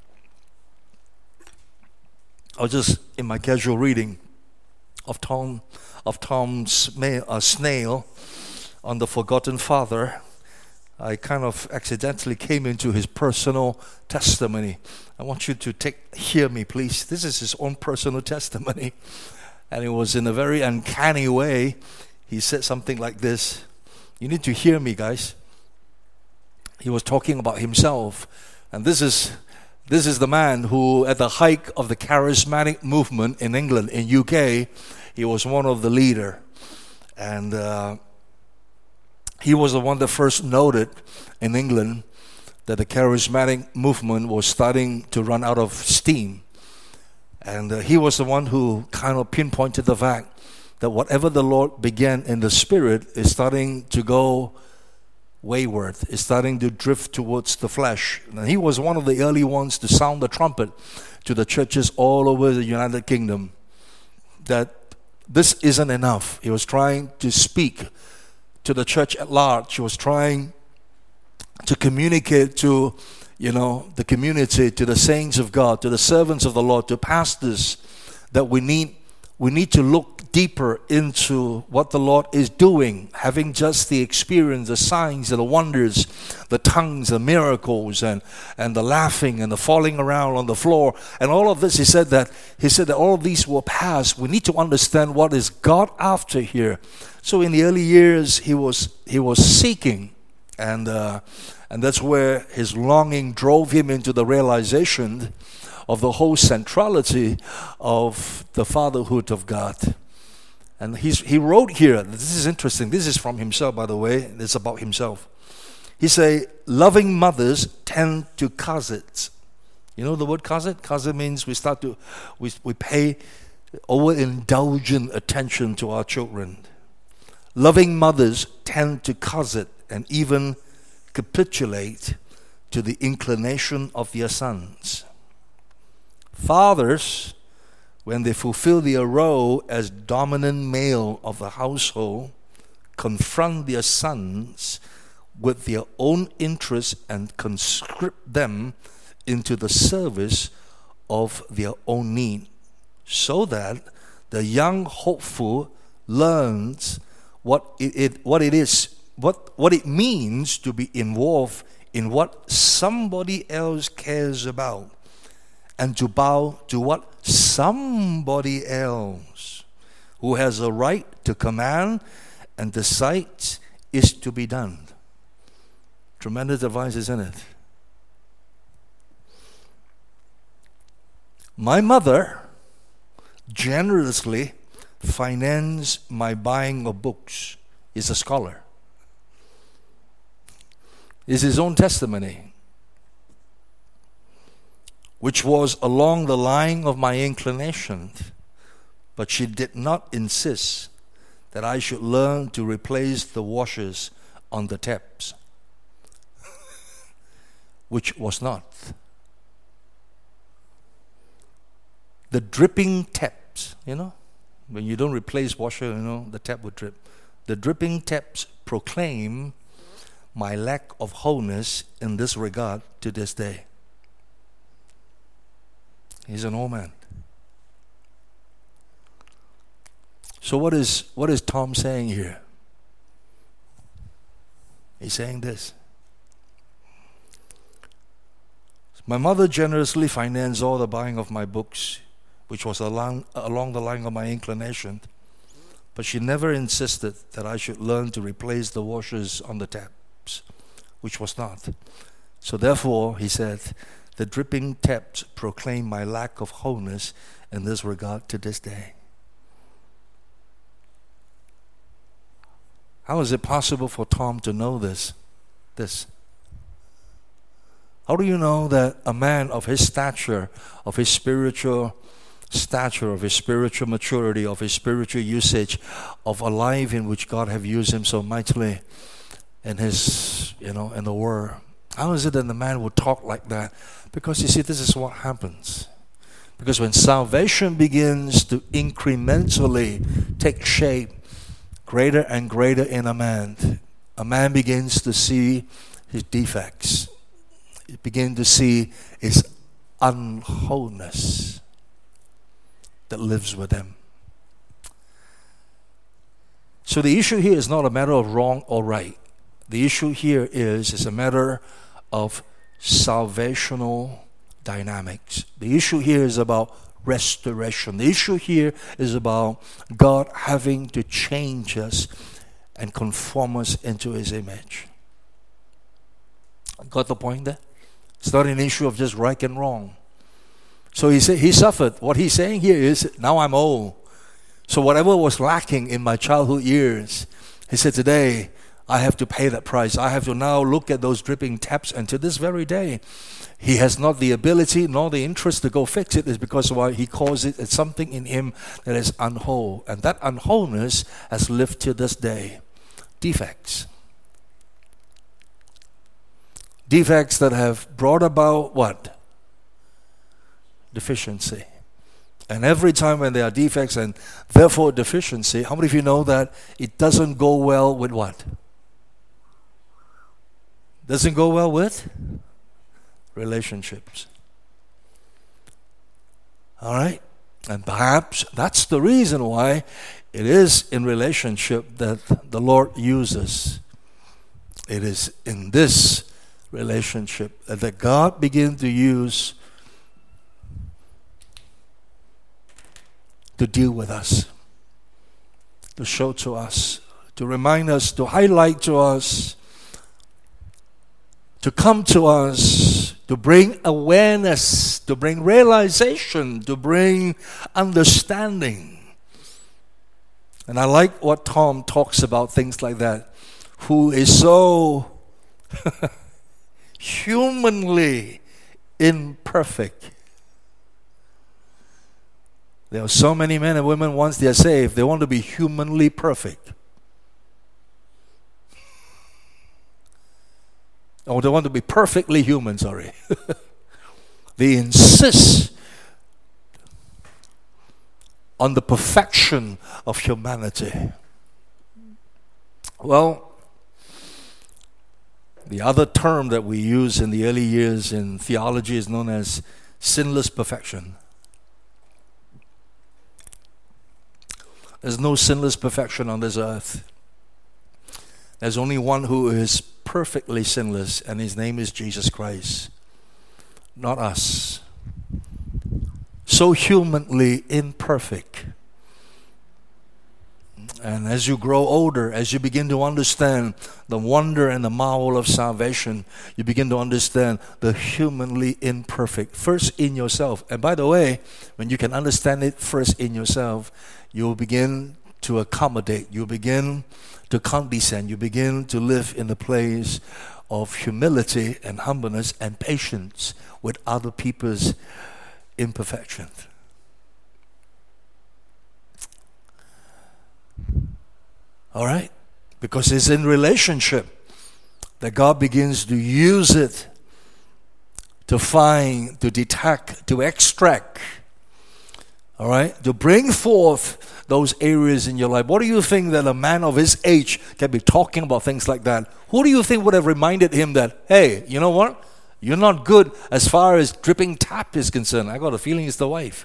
I was just in my casual reading of Tom of Tom Sma- uh, Snail on the Forgotten Father, I kind of accidentally came into his personal testimony. I want you to take hear me, please. This is his own personal testimony. And it was in a very uncanny way. He said something like this. You need to hear me, guys. He was talking about himself. And this is this is the man who, at the height of the charismatic movement in England, in U K, he was one of the leader. And uh, he was the one that first noted in England that the charismatic movement was starting to run out of steam. And uh, he was the one who kind of pinpointed the fact that whatever the Lord began in the Spirit is starting to go wayward, is starting to drift towards the flesh. And he was one of the early ones to sound the trumpet to the churches all over the United Kingdom that this isn't enough. He was trying to speak to the church at large. He was trying to communicate to, you know, the community, to the saints of God, to the servants of the Lord, to pastors, that we need we need to look deeper into what the Lord is doing, having just the experience, the signs and the wonders, the tongues, the miracles, and, and the laughing and the falling around on the floor, and all of this. He said that he said that all of these will pass. We need to understand what is God after here. So in the early years, he was he was seeking, and uh, and that's where his longing drove him into the realization of the whole centrality of the fatherhood of God. And he's, he wrote here, this is interesting, this is from himself, by the way, it's about himself. He say, loving mothers tend to cosset. You know the word cosset? Cosset means we start to, we, we pay overindulgent attention to our children. Loving mothers tend to cosset and even capitulate to the inclination of their sons. Fathers, when they fulfill their role as dominant male of the household, confront their sons with their own interests and conscript them into the service of their own need, so that the young hopeful learns what it, it what it is, what what it means to be involved in what somebody else cares about, and to bow to what somebody else who has a right to command and decide is to be done. Tremendous advice, isn't it? My mother generously financed my buying of books. He's a scholar. It's his own testimony, which was along the line of my inclination, but she did not insist that I should learn to replace the washers on the taps, which was not. The dripping taps, you know, when you don't replace washer, you know, the tap would drip. The dripping taps proclaim my lack of wholeness in this regard to this day. He's an old man. So what is what is Tom saying here? He's saying this. My mother generously financed all the buying of my books, which was along, along the line of my inclination, but she never insisted that I should learn to replace the washers on the taps, which was not. So therefore, he said, the dripping taps proclaim my lack of wholeness in this regard to this day. How is it possible for Tom to know this? This. How do you know that a man of his stature, of his spiritual stature, of his spiritual maturity, of his spiritual usage, of a life in which God have used him so mightily in his, you know, in the Word? How is it that the man would talk like that? Because you see, this is what happens. Because when salvation begins to incrementally take shape, greater and greater in a man, a man begins to see his defects. He begins to see his unwholeness that lives with him. So the issue here is not a matter of wrong or right. The issue here is, is a matter of salvational dynamics. The issue here is about restoration. The issue here is about God having to change us and conform us into His image. Got the point there? It's not an issue of just right and wrong. So he said he suffered. What he's saying here is, now I'm old. So whatever was lacking in my childhood years, he said, today I have to pay that price. I have to now look at those dripping taps, and to this very day, he has not the ability nor the interest to go fix it. It's because why he calls it it's something in him that is unwhole. And that unwholeness has lived to this day. Defects. Defects that have brought about what? Deficiency. And every time when there are defects and therefore deficiency, how many of you know that it doesn't go well with what? Doesn't go well with relationships. All right? And perhaps that's the reason why it is in relationship that the Lord uses. It is in this relationship that God begins to use to deal with us, to show to us, to remind us, to highlight to us, to come to us, to bring awareness, to bring realization, to bring understanding. And I like what Tom talks about things like that, who is so humanly imperfect. There are so many men and women, once they are saved, they want to be humanly perfect. Or they want to be perfectly human, sorry. They insist on the perfection of humanity. Well, the other term that we use in the early years in theology is known as sinless perfection. There's no sinless perfection on this earth. There's only one who is perfectly sinless, and His name is Jesus Christ, not us. So humanly imperfect. And as you grow older, as you begin to understand the wonder and the marvel of salvation, you begin to understand the humanly imperfect, first in yourself. And by the way, when you can understand it first in yourself, you'll begin to accommodate, you begin to condescend, you begin to live in a place of humility and humbleness and patience with other people's imperfections. All right? Because it's in relationship that God begins to use it to find, to detect, to extract, all right, to bring forth those areas in your life. What do you think that a man of his age can be talking about things like that? Who do you think would have reminded him that, hey, you know what? You're not good as far as dripping tap is concerned. I got a feeling it's the wife.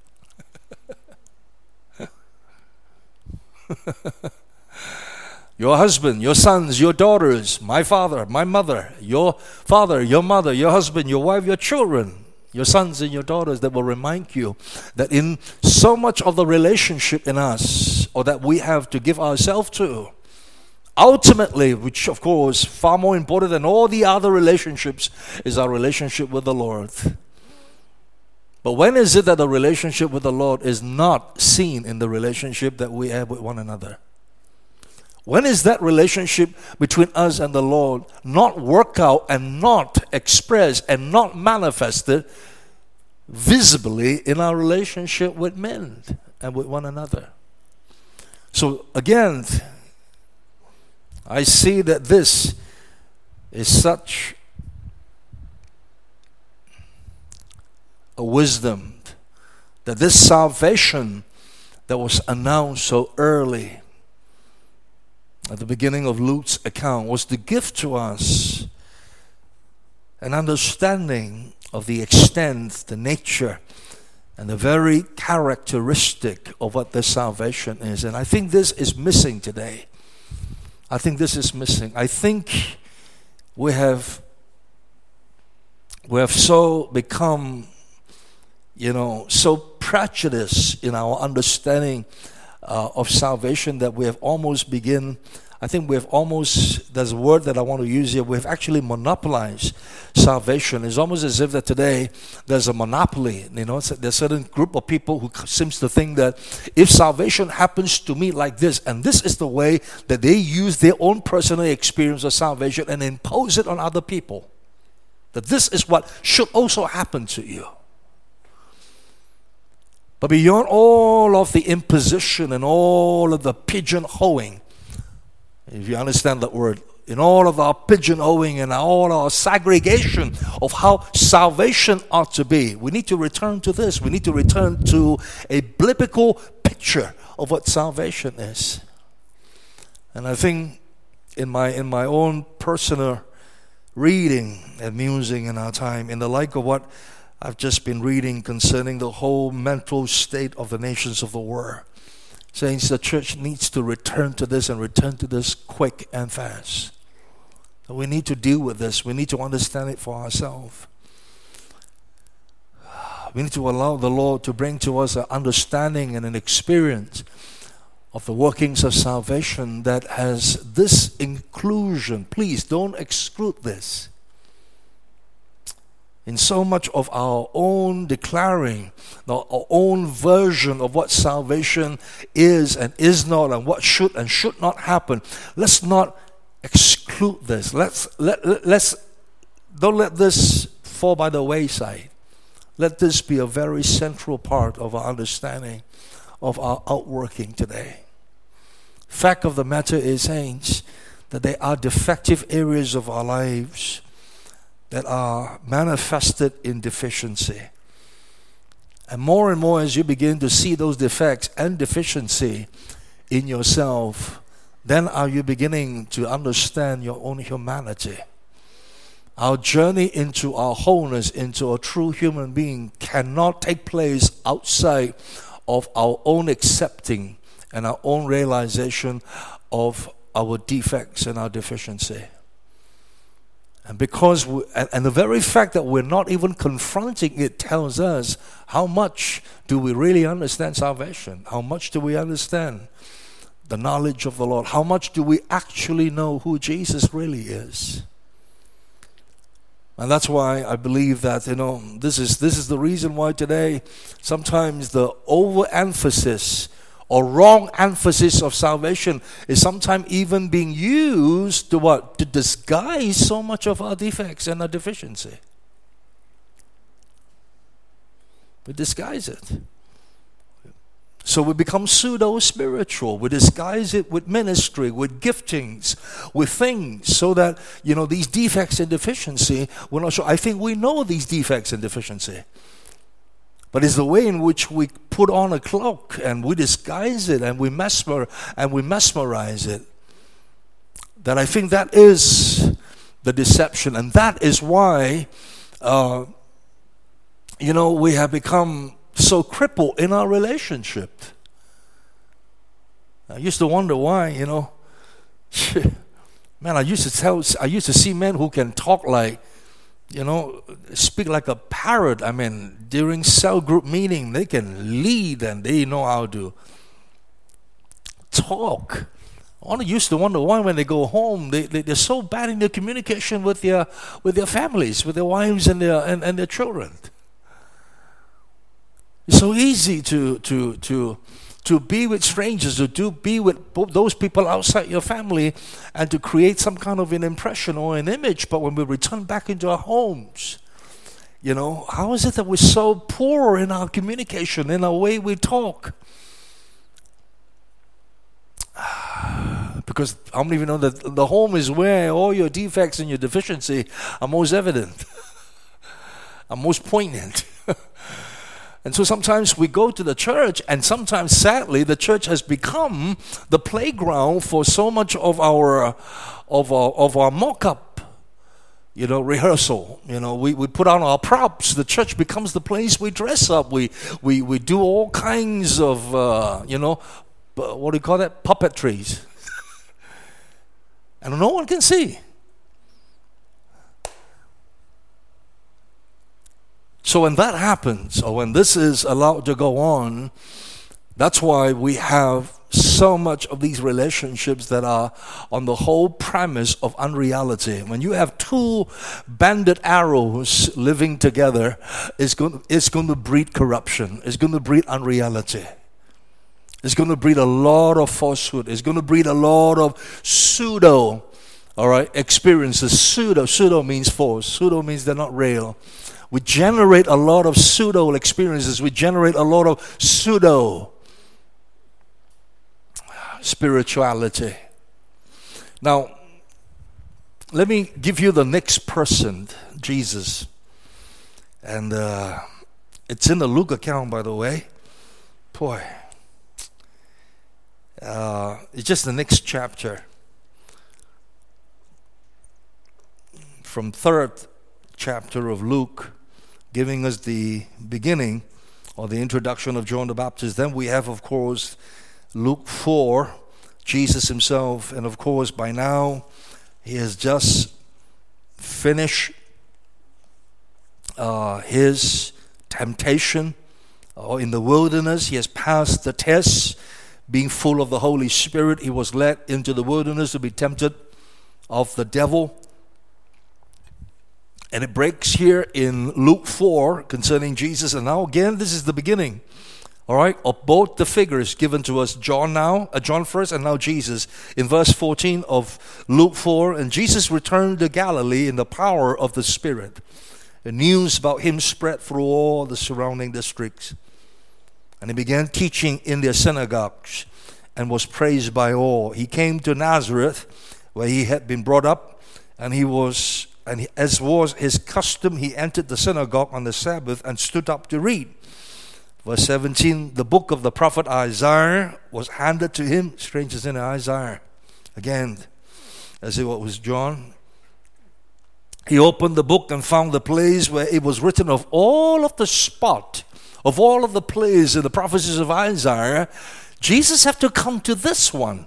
Your husband, your sons, your daughters, my father, my mother, your father, your mother, your husband, your wife, your children, your sons and your daughters, that will remind you that in so much of the relationship in us, or that we have to give ourselves to, ultimately, which of course far more important than all the other relationships, is our relationship with the Lord. But when is it that the relationship with the Lord is not seen in the relationship that we have with one another? When is that relationship between us and the Lord not worked out and not expressed and not manifested visibly in our relationship with men and with one another? So again, I see that this is such a wisdom, that this salvation that was announced so early at the beginning of Luke's account was to give to us an understanding of the extent, the nature, and the very characteristic of what this salvation is. And I think this is missing today. I think this is missing. I think we have we have so become, you know, so prejudiced in our understanding uh, of salvation that we have almost begin. I think we have almost, there's a word that I want to use here, we have actually monopolized salvation. It's almost as if that today there's a monopoly. You know, there's a certain group of people who seems to think that if salvation happens to me like this, and this is the way that they use their own personal experience of salvation and impose it on other people, that this is what should also happen to you. But beyond all of the imposition and all of the pigeonholing, if you understand that word, in all of our pigeonholing and all our segregation of how salvation ought to be, we need to return to this. We need to return to a biblical picture of what salvation is. And I think in my in my own personal reading and musing in our time, in the like of what I've just been reading concerning the whole mental state of the nations of the world, Saints, the church needs to return to this and return to this quick and fast. So we need to deal with this. We need to understand it for ourselves. We need to allow the Lord to bring to us an understanding and an experience of the workings of salvation that has this inclusion. Please don't exclude this. In so much of our own declaring, our own version of what salvation is and is not, and what should and should not happen, let's not exclude this. Let's let, let let's don't let this fall by the wayside. Let this be a very central part of our understanding of our outworking today. Fact of the matter is, saints, that there are defective areas of our lives that are manifested in deficiency. And more and more as you begin to see those defects and deficiency in yourself, then are you beginning to understand your own humanity. Our journey into our wholeness, into a true human being, cannot take place outside of our own accepting and our own realization of our defects and our deficiency. And because, we, and, and the very fact that we're not even confronting it tells us how much do we really understand salvation? How much do we understand the knowledge of the Lord? How much do we actually know who Jesus really is? And that's why I believe that, you know, this is this is the reason why today sometimes the overemphasis or wrong emphasis of salvation is sometimes even being used to what? To disguise so much of our defects and our deficiency. We disguise it. So we become pseudo-spiritual. We disguise it with ministry, with giftings, with things, so that, you know, these defects and deficiency, we're not sure. I think we know these defects and deficiency. But it's the way in which we put on a cloak and we disguise it and we mesmer and we mesmerize it, that I think that is the deception. And that is why, uh, you know, we have become so crippled in our relationship. I used to wonder why, you know. Man, I used to tell, I used to see men who can talk like, you know, speak like a parrot. I mean, during cell group meeting, they can lead and they know how to talk. I used to wonder why when they go home, they, they, they're so bad in their communication with their with their families, with their wives and their and, and their children. It's so easy to to to to be with strangers, to do, be with those people outside your family, and to create some kind of an impression or an image. But when we return back into our homes, you know, how is it that we're so poor in our communication, in our way we talk? Because how many of you know that the home is where all your defects and your deficiency are most evident, are most poignant. And so sometimes we go to the church, and sometimes, sadly, the church has become the playground for so much of our of our, of our mock-up, you know, rehearsal. You know, we, we put on our props. The church becomes the place we dress up. We we, we do all kinds of, uh, you know, what do you call that? Puppetries. And no one can see. So when that happens, or when this is allowed to go on, that's why we have so much of these relationships that are on the whole premise of unreality. When you have two banded arrows living together, it's going, it's going to breed corruption. It's going to breed unreality. It's going to breed a lot of falsehood. It's going to breed a lot of pseudo, all right, experiences. Pseudo, pseudo means false. Pseudo means they're not real. We generate a lot of pseudo experiences. We generate a lot of pseudo spirituality. Now, let me give you the next person, Jesus. And uh, it's in the Luke account, by the way. Boy. Uh, it's just the next chapter. From third chapter of Luke, giving us the beginning or the introduction of John the Baptist. Then we have, of course, Luke four, Jesus himself, and of course by now he has just finished uh, his temptation uh, in the wilderness. He has passed the test, being full of the Holy Spirit. He was led into the wilderness to be tempted of the devil. And it breaks here in Luke four concerning Jesus. And now again, this is the beginning, all right, of both the figures given to us, John now, uh, John first, and now Jesus. In verse fourteen of Luke four, and Jesus returned to Galilee in the power of the Spirit. The news about him spread through all the surrounding districts. And he began teaching in their synagogues and was praised by all. He came to Nazareth, where he had been brought up, and he was, and as was his custom, he entered the synagogue on the Sabbath and stood up to read. Verse seventeen, the book of the prophet Isaiah was handed to him. Strange is in Isaiah. Again, as if it was John. He opened the book and found the place where it was written of all of the spot, of all of the plays in the prophecies of Isaiah. Jesus had to come to this one.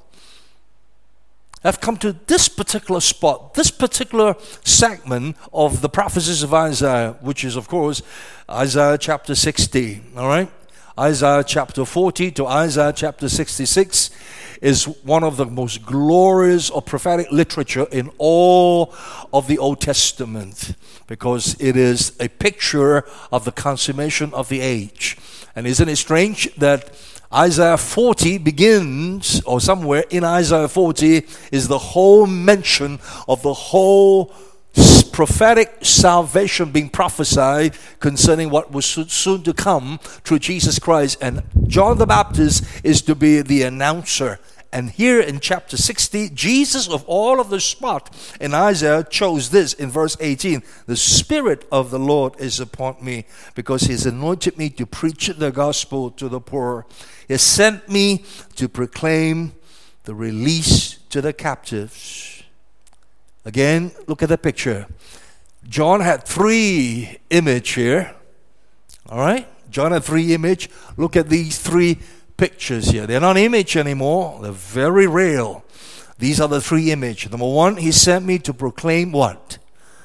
Have come to this particular spot, this particular segment of the prophecies of Isaiah, which is, of course, Isaiah chapter sixty, all right? Isaiah chapter forty to Isaiah chapter sixty-six is one of the most glorious of prophetic literature in all of the Old Testament, because it is a picture of the consummation of the age. And isn't it strange that Isaiah forty begins, or somewhere in Isaiah forty is the whole mention of the whole prophetic salvation being prophesied concerning what was soon to come through Jesus Christ. And John the Baptist is to be the announcer. And here in chapter sixty, Jesus, of all of the spot in Isaiah, chose this in verse eighteen. The Spirit of the Lord is upon me, because he has anointed me to preach the gospel to the poor. He has sent me to proclaim the release to the captives. Again, look at the picture. John had three image here. All right? John had three image. Look at these three pictures here. They're not image anymore. They're very real. These are the three image. Number one, he sent me to proclaim what?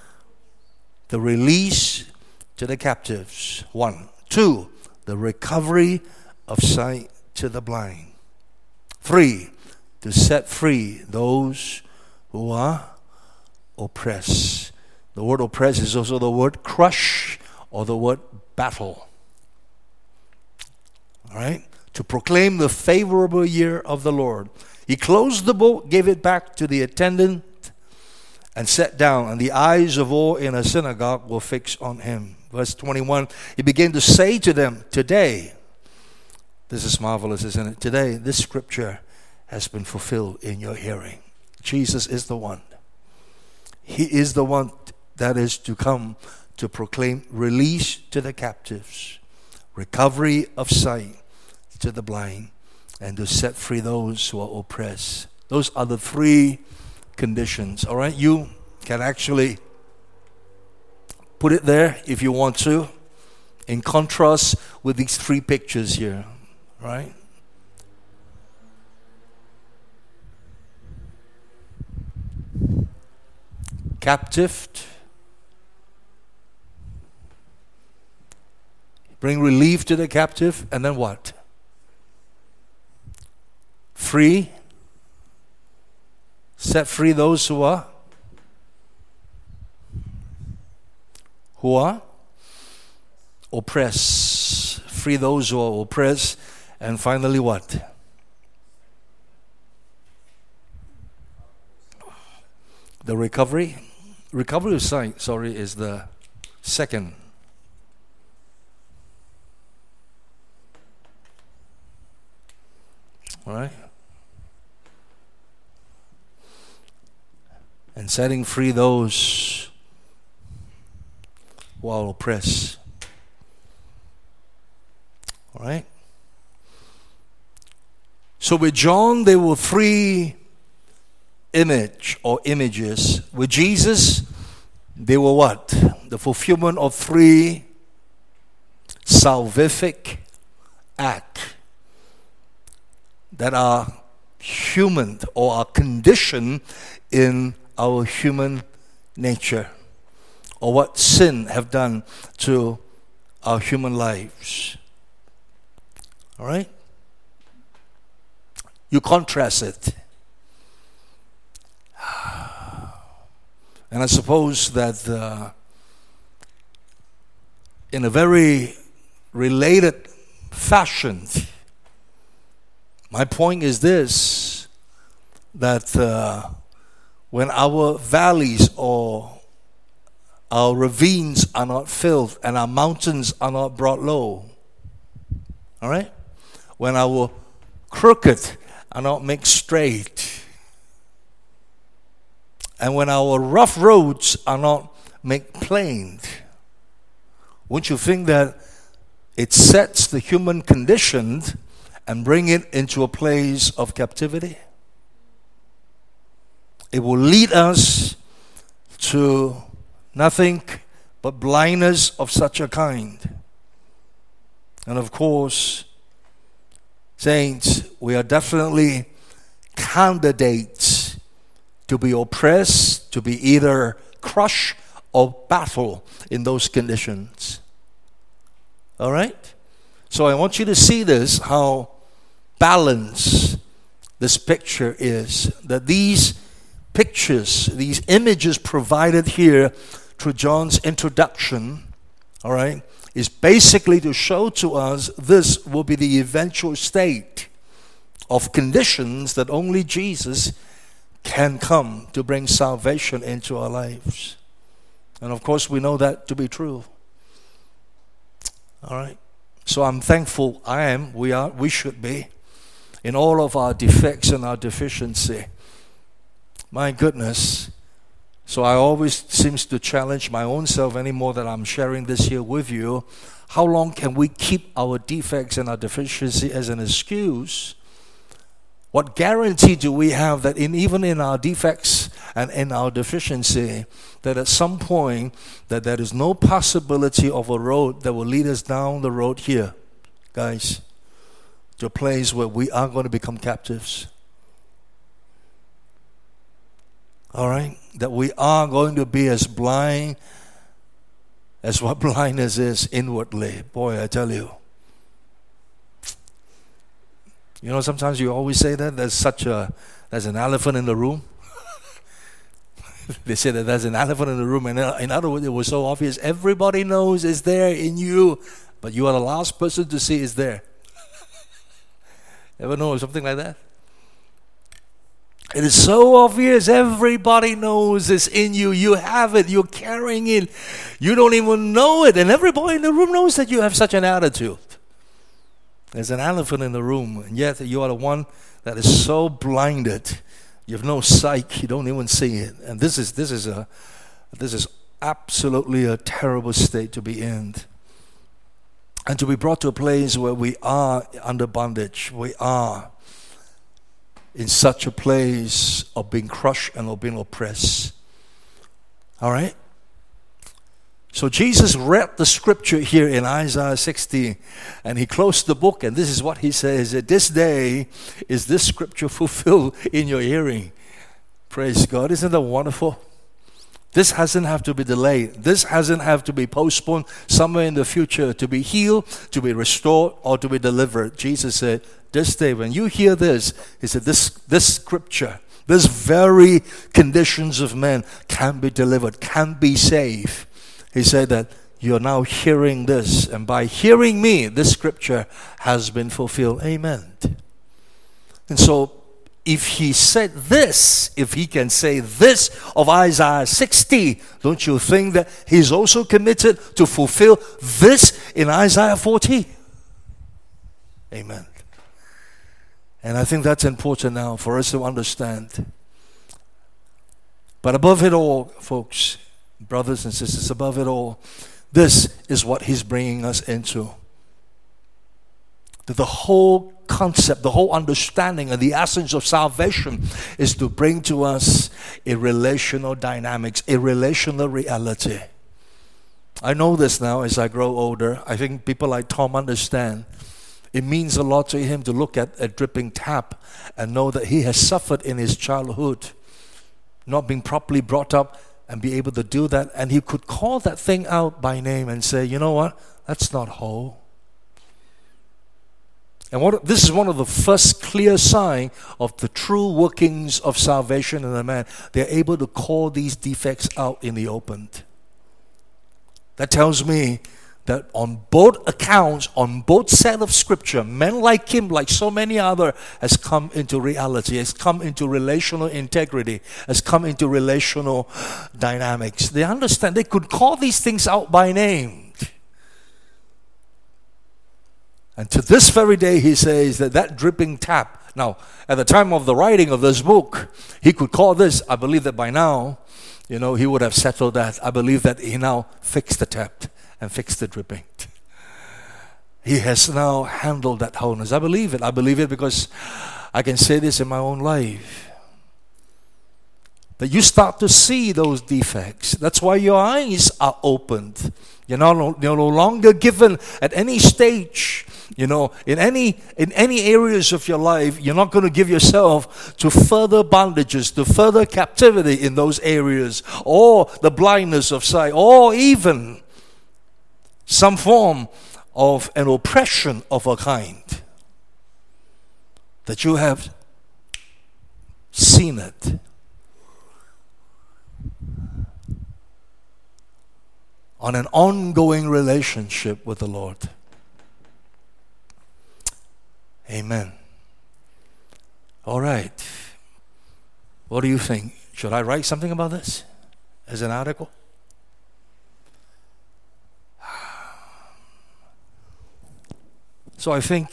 The release to the captives. One. Two, the recovery of sight to the blind. Three, to set free those who are oppressed. The word oppress is also the word crush or the word battle. All right? To proclaim the favorable year of the Lord. He closed the book, gave it back to the attendant, and sat down, and the eyes of all in a synagogue were fixed on him. Verse twenty-one, he began to say to them, today, this is marvelous, isn't it? Today, this scripture has been fulfilled in your hearing. Jesus is the one. He is the one that is to come to proclaim release to the captives, recovery of sight to the blind, and to set free those who are oppressed. Those are the three conditions. All right, you can actually put it there if you want to, in contrast with these three pictures here. Right? captive, bring relief to the captive, and then what? Free, set free those who are who are oppressed, free those who are oppressed, and finally what? The recovery, recovery of sight, sorry, is the second. All right? And setting free those who are oppressed. All right? So with John, there were three image or images. With Jesus, they were what? The fulfillment of three salvific acts that are human or are conditioned in our human nature, or what sin have done to our human lives. All right? You contrast it. And I suppose that uh, in a very related fashion, my point is this, that uh, when our valleys or our ravines are not filled and our mountains are not brought low, all right? When our crooked are not made straight, and when our rough roads are not made plain, won't you think that it sets the human condition and bring it into a place of captivity? It will lead us to nothing but blindness of such a kind. And of course, saints, we are definitely candidates to be oppressed, to be either crushed or battle in those conditions. All right? So I want you to see this, how balanced this picture is. That these pictures, these images provided here through John's introduction, all right, is basically to show to us this will be the eventual state of conditions that only Jesus can come to bring salvation into our lives. And of course we know that to be true. All right. So I'm thankful, I am, we are, we should be, in all of our defects and our deficiency. My goodness. So I always seems to challenge my own self anymore that I'm sharing this here with you. How long can we keep our defects and our deficiency as an excuse? What guarantee do we have that in even in our defects and in our deficiency, that at some point that there is no possibility of a road that will lead us down the road here, guys, to a place where we are going to become captives? All right? That we are going to be as blind as what blindness is inwardly. Boy, I tell you. You know, sometimes you always say that there's such a, there's an elephant in the room. They say that there's an elephant in the room, and in other words, it was so obvious. Everybody knows it's there in you, but you are the last person to see it's there. Ever know something like that? It is so obvious. Everybody knows it's in you. You have it. You're carrying it. You don't even know it. And everybody in the room knows that you have such an attitude. There's an elephant in the room, and yet you are the one that is so blinded. You have no sight. You don't even see it. And this is this is a this is absolutely a terrible state to be in. And to be brought to a place where we are under bondage. We are in such a place of being crushed and of being oppressed. All right? So Jesus read the scripture here in Isaiah sixty, and he closed the book, and this is what he says, that this day is this scripture fulfilled in your hearing. Praise God. Isn't that wonderful? This hasn't have to be delayed. This hasn't have to be postponed somewhere in the future to be healed, to be restored, or to be delivered. Jesus said, this day, when you hear this, he said, this, this scripture, this very conditions of men can be delivered, can be saved. He said that you're now hearing this, and by hearing me, this scripture has been fulfilled. Amen. And so, if he said this, if he can say this of Isaiah sixty, don't you think that he's also committed to fulfill this in Isaiah forty? Amen. And I think that's important now for us to understand. But above it all, folks, brothers and sisters, above it all, this is what he's bringing us into. That the whole concept, the whole understanding and the essence of salvation is to bring to us a relational dynamics, a relational reality. I know this now as I grow older. I think people like Tom understand. It means a lot to him to look at a dripping tap and know that he has suffered in his childhood, not being properly brought up, and be able to do that. And he could call that thing out by name and say, you know what, that's not whole. And what, this is one of the first clear signs of the true workings of salvation in a man. They're able to call these defects out in the open. That tells me that on both accounts, on both set of scripture, men like him, like so many other, has come into reality, has come into relational integrity, has come into relational dynamics. They understand, they could call these things out by name. And to this very day, he says that that dripping tap. Now, at the time of the writing of this book, he could call this, I believe that by now, you know, he would have settled that. I believe that he now fixed the tap and fixed the dripping. He has now handled that wholeness. I believe it. I believe it because I can say this in my own life. That you start to see those defects. That's why your eyes are opened. You're no, you're no longer given at any stage, you know, in any in any areas of your life, you're not going to give yourself to further bondages, to further captivity in those areas, or the blindness of sight, or even some form of an oppression of a kind. That you have seen it. On an ongoing relationship with the Lord. Amen. All right. What do you think? Should I write something about this as an article? So I think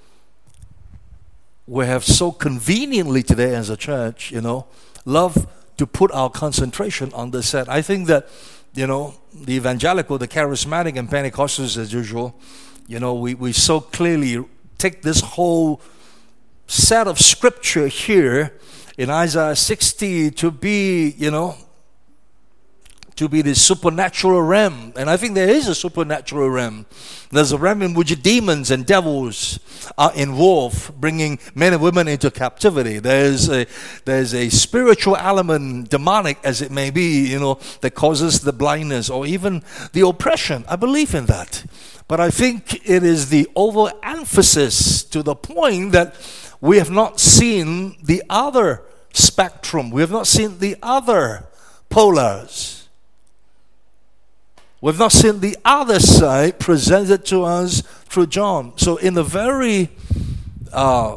we have so conveniently today as a church, you know, love to put our concentration on this set. I think that, you know, the evangelical, the charismatic, and Pentecostals as usual, you know, we, we so clearly take this whole set of scripture here in Isaiah sixty to be, you know, to be the supernatural realm. And I think there is a supernatural realm. There's a realm in which demons and devils are involved, bringing men and women into captivity. There's a, there's a spiritual element, demonic as it may be, you know, that causes the blindness or even the oppression. I believe in that. But I think it is the overemphasis to the point that we have not seen the other spectrum. We have not seen the other polars. We've not seen the other side presented to us through John. So in a very uh,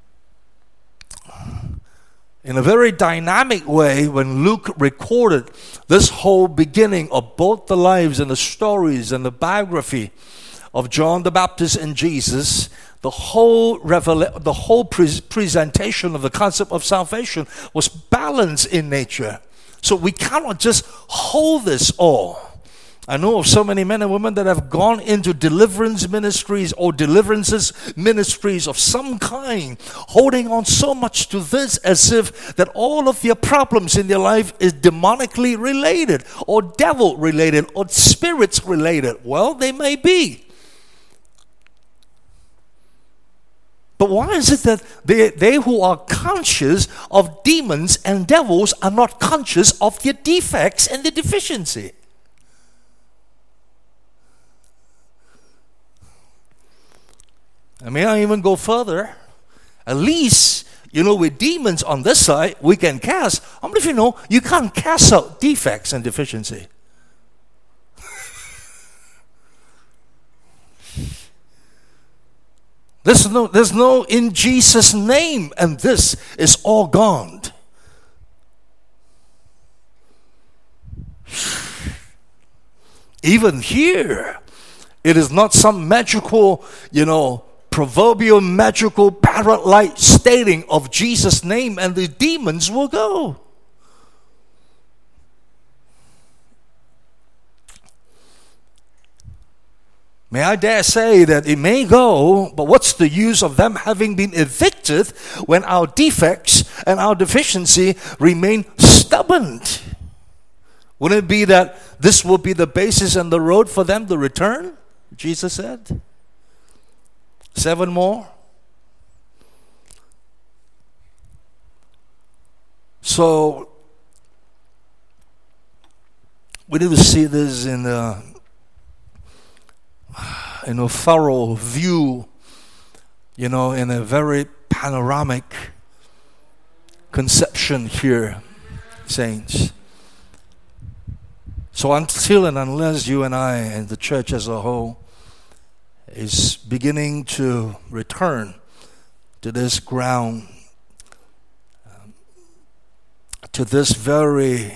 in a very dynamic way, when Luke recorded this whole beginning of both the lives and the stories and the biography of John the Baptist and Jesus, the whole revela- the whole pre- presentation of the concept of salvation was balanced in nature. So we cannot just hold this all. I know of so many men and women that have gone into deliverance ministries or deliverances ministries of some kind, holding on so much to this as if that all of their problems in their life is demonically related or devil related or spirits related. Well, they may be. But why is it that they, they who are conscious of demons and devils are not conscious of their defects and their deficiency? I may I even go further. At least, you know, with demons on this side, we can cast. How many of you know you can't cast out defects and deficiency? There's no, there's no in Jesus' name, and this is all gone. Even here, it is not some magical, you know, proverbial magical parrot-like stating of Jesus' name, and the demons will go. May I dare say that it may go, but what's the use of them having been evicted when our defects and our deficiency remain stubborn? Wouldn't it be that this will be the basis and the road for them to return? Jesus said. Seven more. So, we need to see this in a, in a thorough view, you know, in a very panoramic conception here, saints. So until and unless you and I and the church as a whole is beginning to return to this ground, um, to this very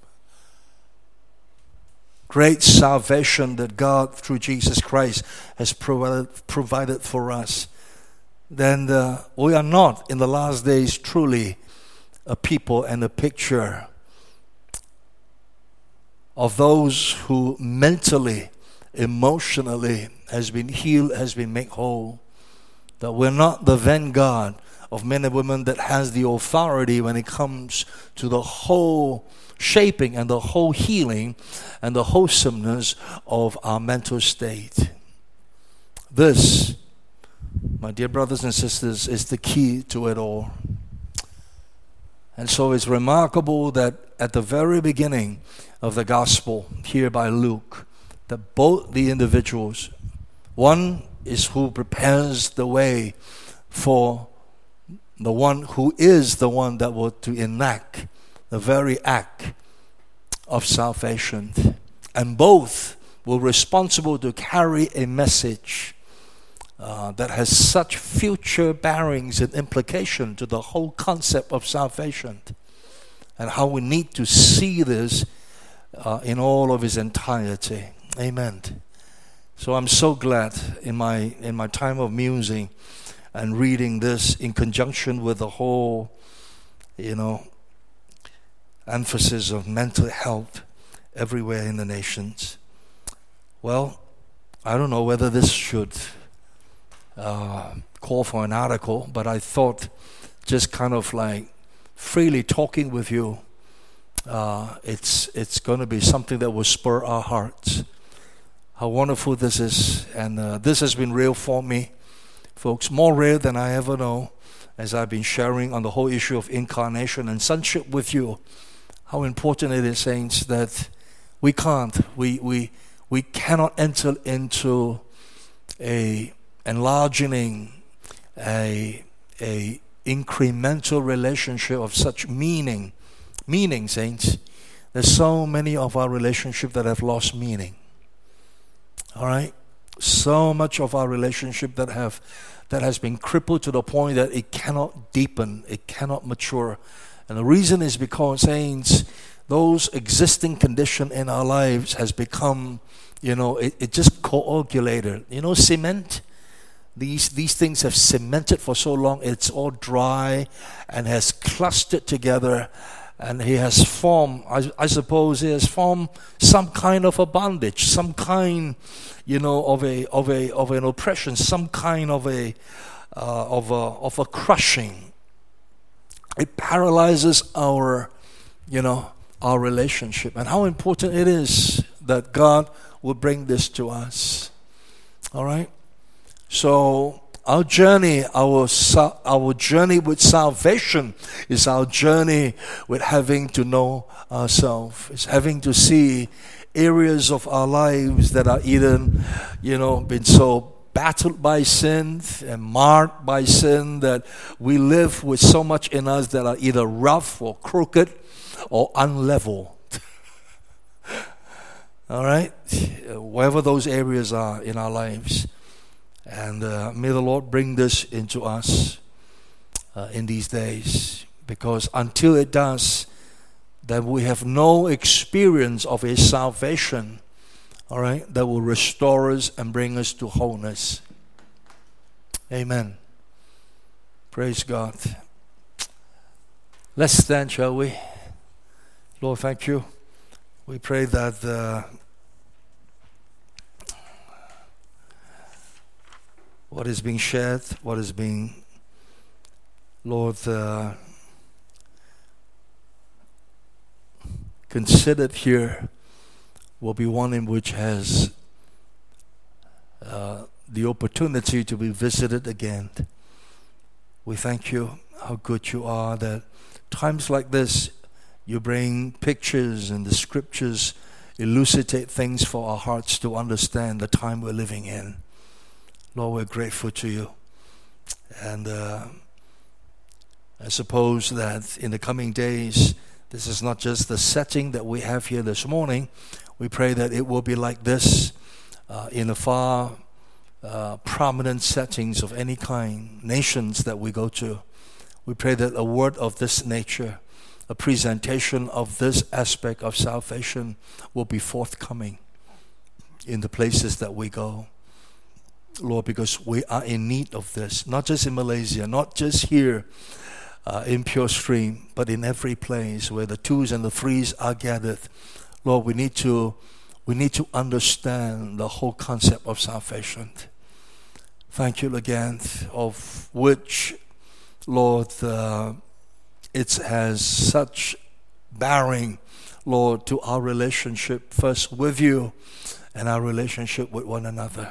great salvation that God through Jesus Christ has provided, provided for us, then uh, we are not in the last days truly a people and a picture of those who mentally, emotionally has been healed, has been made whole. That we're not the vanguard of men and women that has the authority when it comes to the whole shaping and the whole healing and the wholesomeness of our mental state. This, my dear brothers and sisters, is the key to it all. And so it's remarkable that at the very beginning of the gospel here by Luke, that both the individuals, one is who prepares the way for the one who is the one that will to enact the very act of salvation, and both were responsible to carry a message uh, that has such future bearings and implication to the whole concept of salvation, and how we need to see this uh, in all of its entirety. Amen. So I'm so glad in my in my time of musing and reading this in conjunction with the whole, you know, emphasis of mental health everywhere in the nations. Well, I don't know whether this should uh, call for an article, but I thought just kind of like freely talking with you, uh, it's it's going to be something that will spur our hearts. How wonderful this is, and uh, this has been real for me, folks, more real than I ever know, as I've been sharing on the whole issue of incarnation and sonship with you. How important it is, saints, that we can't, we we we cannot enter into a enlarging, a a incremental relationship of such meaning, meaning, saints. There's so many of our relationships that have lost meaning. All right, so much of our relationship that have that has been crippled to the point that it cannot deepen, it cannot mature. And the reason is because, saints, those existing condition in our lives has become, you know, it, it just coagulated. You know, cement? These these things have cemented for so long, it's all dry and has clustered together, and he has formed, I, I suppose he has formed some kind of a bondage, some kind, you know, of a of a of an oppression, some kind of a uh, of a of a crushing. It paralyzes our, you know, our relationship. And how important it is that God will bring this to us. All right? So Our journey, our our journey with salvation is our journey with having to know ourselves. It's having to see areas of our lives that are either, you know, been so battled by sin and marked by sin that we live with so much in us that are either rough or crooked or unlevel. All right? Wherever those areas are in our lives. And uh, may the Lord bring this into us uh, in these days. Because until it does, then we have no experience of a salvation, all right, that will restore us and bring us to wholeness. Amen. Praise God. Let's stand, shall we? Lord, thank you. We pray that uh, what is being shared, what is being, Lord, uh, considered here will be one in which has uh, the opportunity to be visited again. We thank you how good you are, that times like this you bring pictures and the scriptures elucidate things for our hearts to understand the time we're living in. Lord, we're grateful to you. And uh, I suppose that in the coming days, this is not just the setting that we have here this morning. We pray that it will be like this uh, in the far uh, prominent settings of any kind, nations that we go to. We pray that a word of this nature, a presentation of this aspect of salvation will be forthcoming in the places that we go. Lord, because we are in need of this, not just in Malaysia, not just here uh, in Pure Stream, but in every place where the twos and the threes are gathered. Lord, we need to we need to understand the whole concept of salvation. Thank you again, of which, Lord, uh, it has such bearing, Lord, to our relationship first with you and our relationship with one another.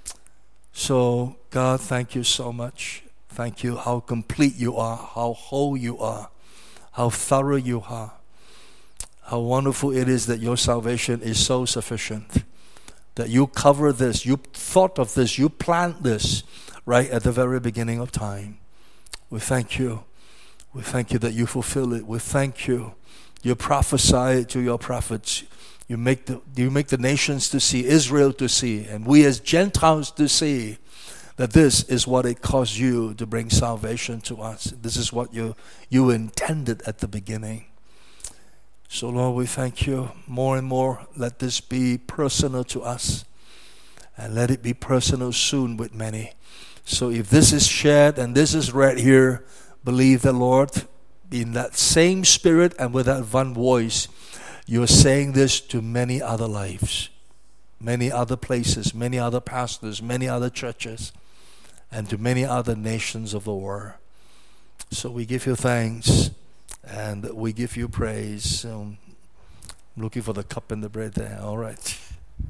So, God, thank you so much. Thank you how complete you are, how whole you are, how thorough you are, how wonderful it is that your salvation is so sufficient, that you cover this, you thought of this, you planned this right at the very beginning of time. We thank you. We thank you that you fulfill it. We thank you. You prophesy it to your prophets. You make the you make the nations to see, Israel to see, and we as Gentiles to see that this is what it caused you to bring salvation to us. This is what you you intended at the beginning. So Lord, we thank you more and more. Let this be personal to us, and let it be personal soon with many. So if this is shared and this is read here, believe the Lord, in that same spirit and with that one voice, you are saying this to many other lives, many other places, many other pastors, many other churches, and to many other nations of the world. So we give you thanks and we give you praise. Um, I'm looking for the cup and the bread there. All right.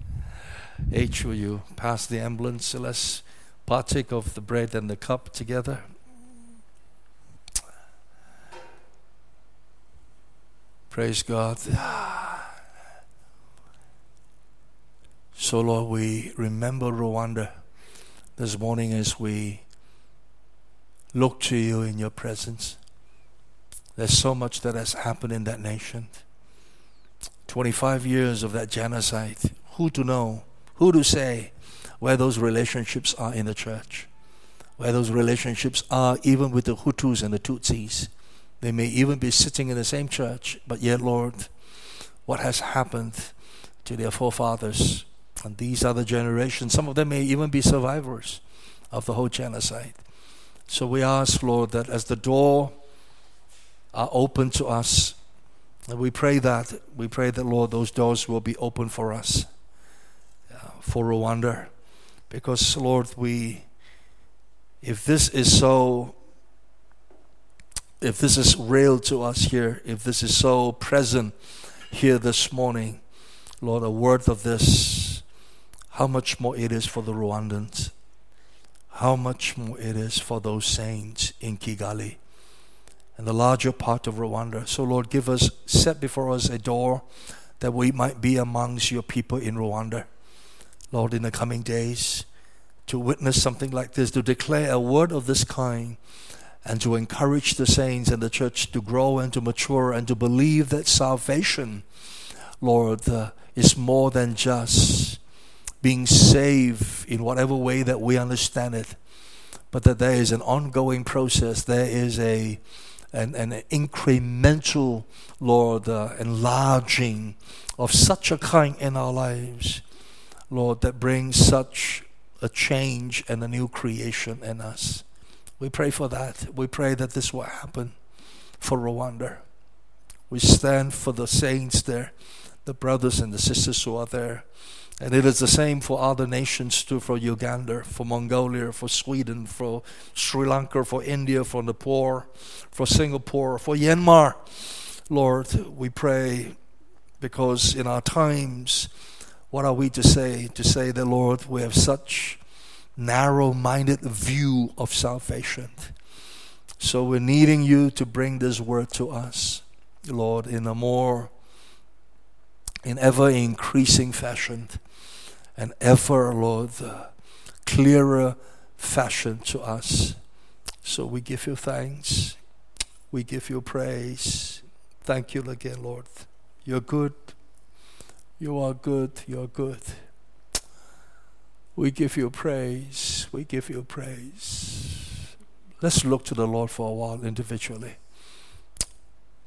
H, will you pass the emblem? So let's partake of the bread and the cup together. Praise God. So Lord, we remember Rwanda this morning as we look to you in your presence. There's so much that has happened in that nation. twenty-five years of that genocide. Who to know? Who to say where those relationships are in the church? Where those relationships are even with the Hutus and the Tutsis. They may even be sitting in the same church, but yet, Lord, what has happened to their forefathers and these other generations? Some of them may even be survivors of the whole genocide. So we ask, Lord, that as the door are open to us, and we pray that, we pray that, Lord, those doors will be open for us, uh, for Rwanda. Because, Lord, we, if this is so, if this is real to us here, if this is so present here this morning, Lord, a word of this, how much more it is for the Rwandans, how much more it is for those saints in Kigali and the larger part of Rwanda. So Lord, give us, set before us a door that we might be amongst your people in Rwanda, Lord, in the coming days, to witness something like this, to declare a word of this kind, and to encourage the saints and the church to grow and to mature and to believe that salvation, Lord, uh, is more than just being saved in whatever way that we understand it, but that there is an ongoing process. There is a an, an incremental, Lord, uh, enlarging of such a kind in our lives, Lord, that brings such a change and a new creation in us. We pray for that. We pray that this will happen for Rwanda. We stand for the saints there, the brothers and the sisters who are there. And it is the same for other nations too, for Uganda, for Mongolia, for Sweden, for Sri Lanka, for India, for Nepal, for Singapore, for Myanmar. Lord, we pray, because in our times, what are we to say? To say that, Lord, we have such narrow-minded view of salvation. So we're needing you to bring this word to us, Lord, in a more, in ever increasing fashion, and ever, Lord, uh, clearer fashion to us. So we give you thanks. We give you praise. Thank you again, Lord. You're good. You are good. You're good. We give you praise. We give you praise. Let's look to the Lord for a while individually.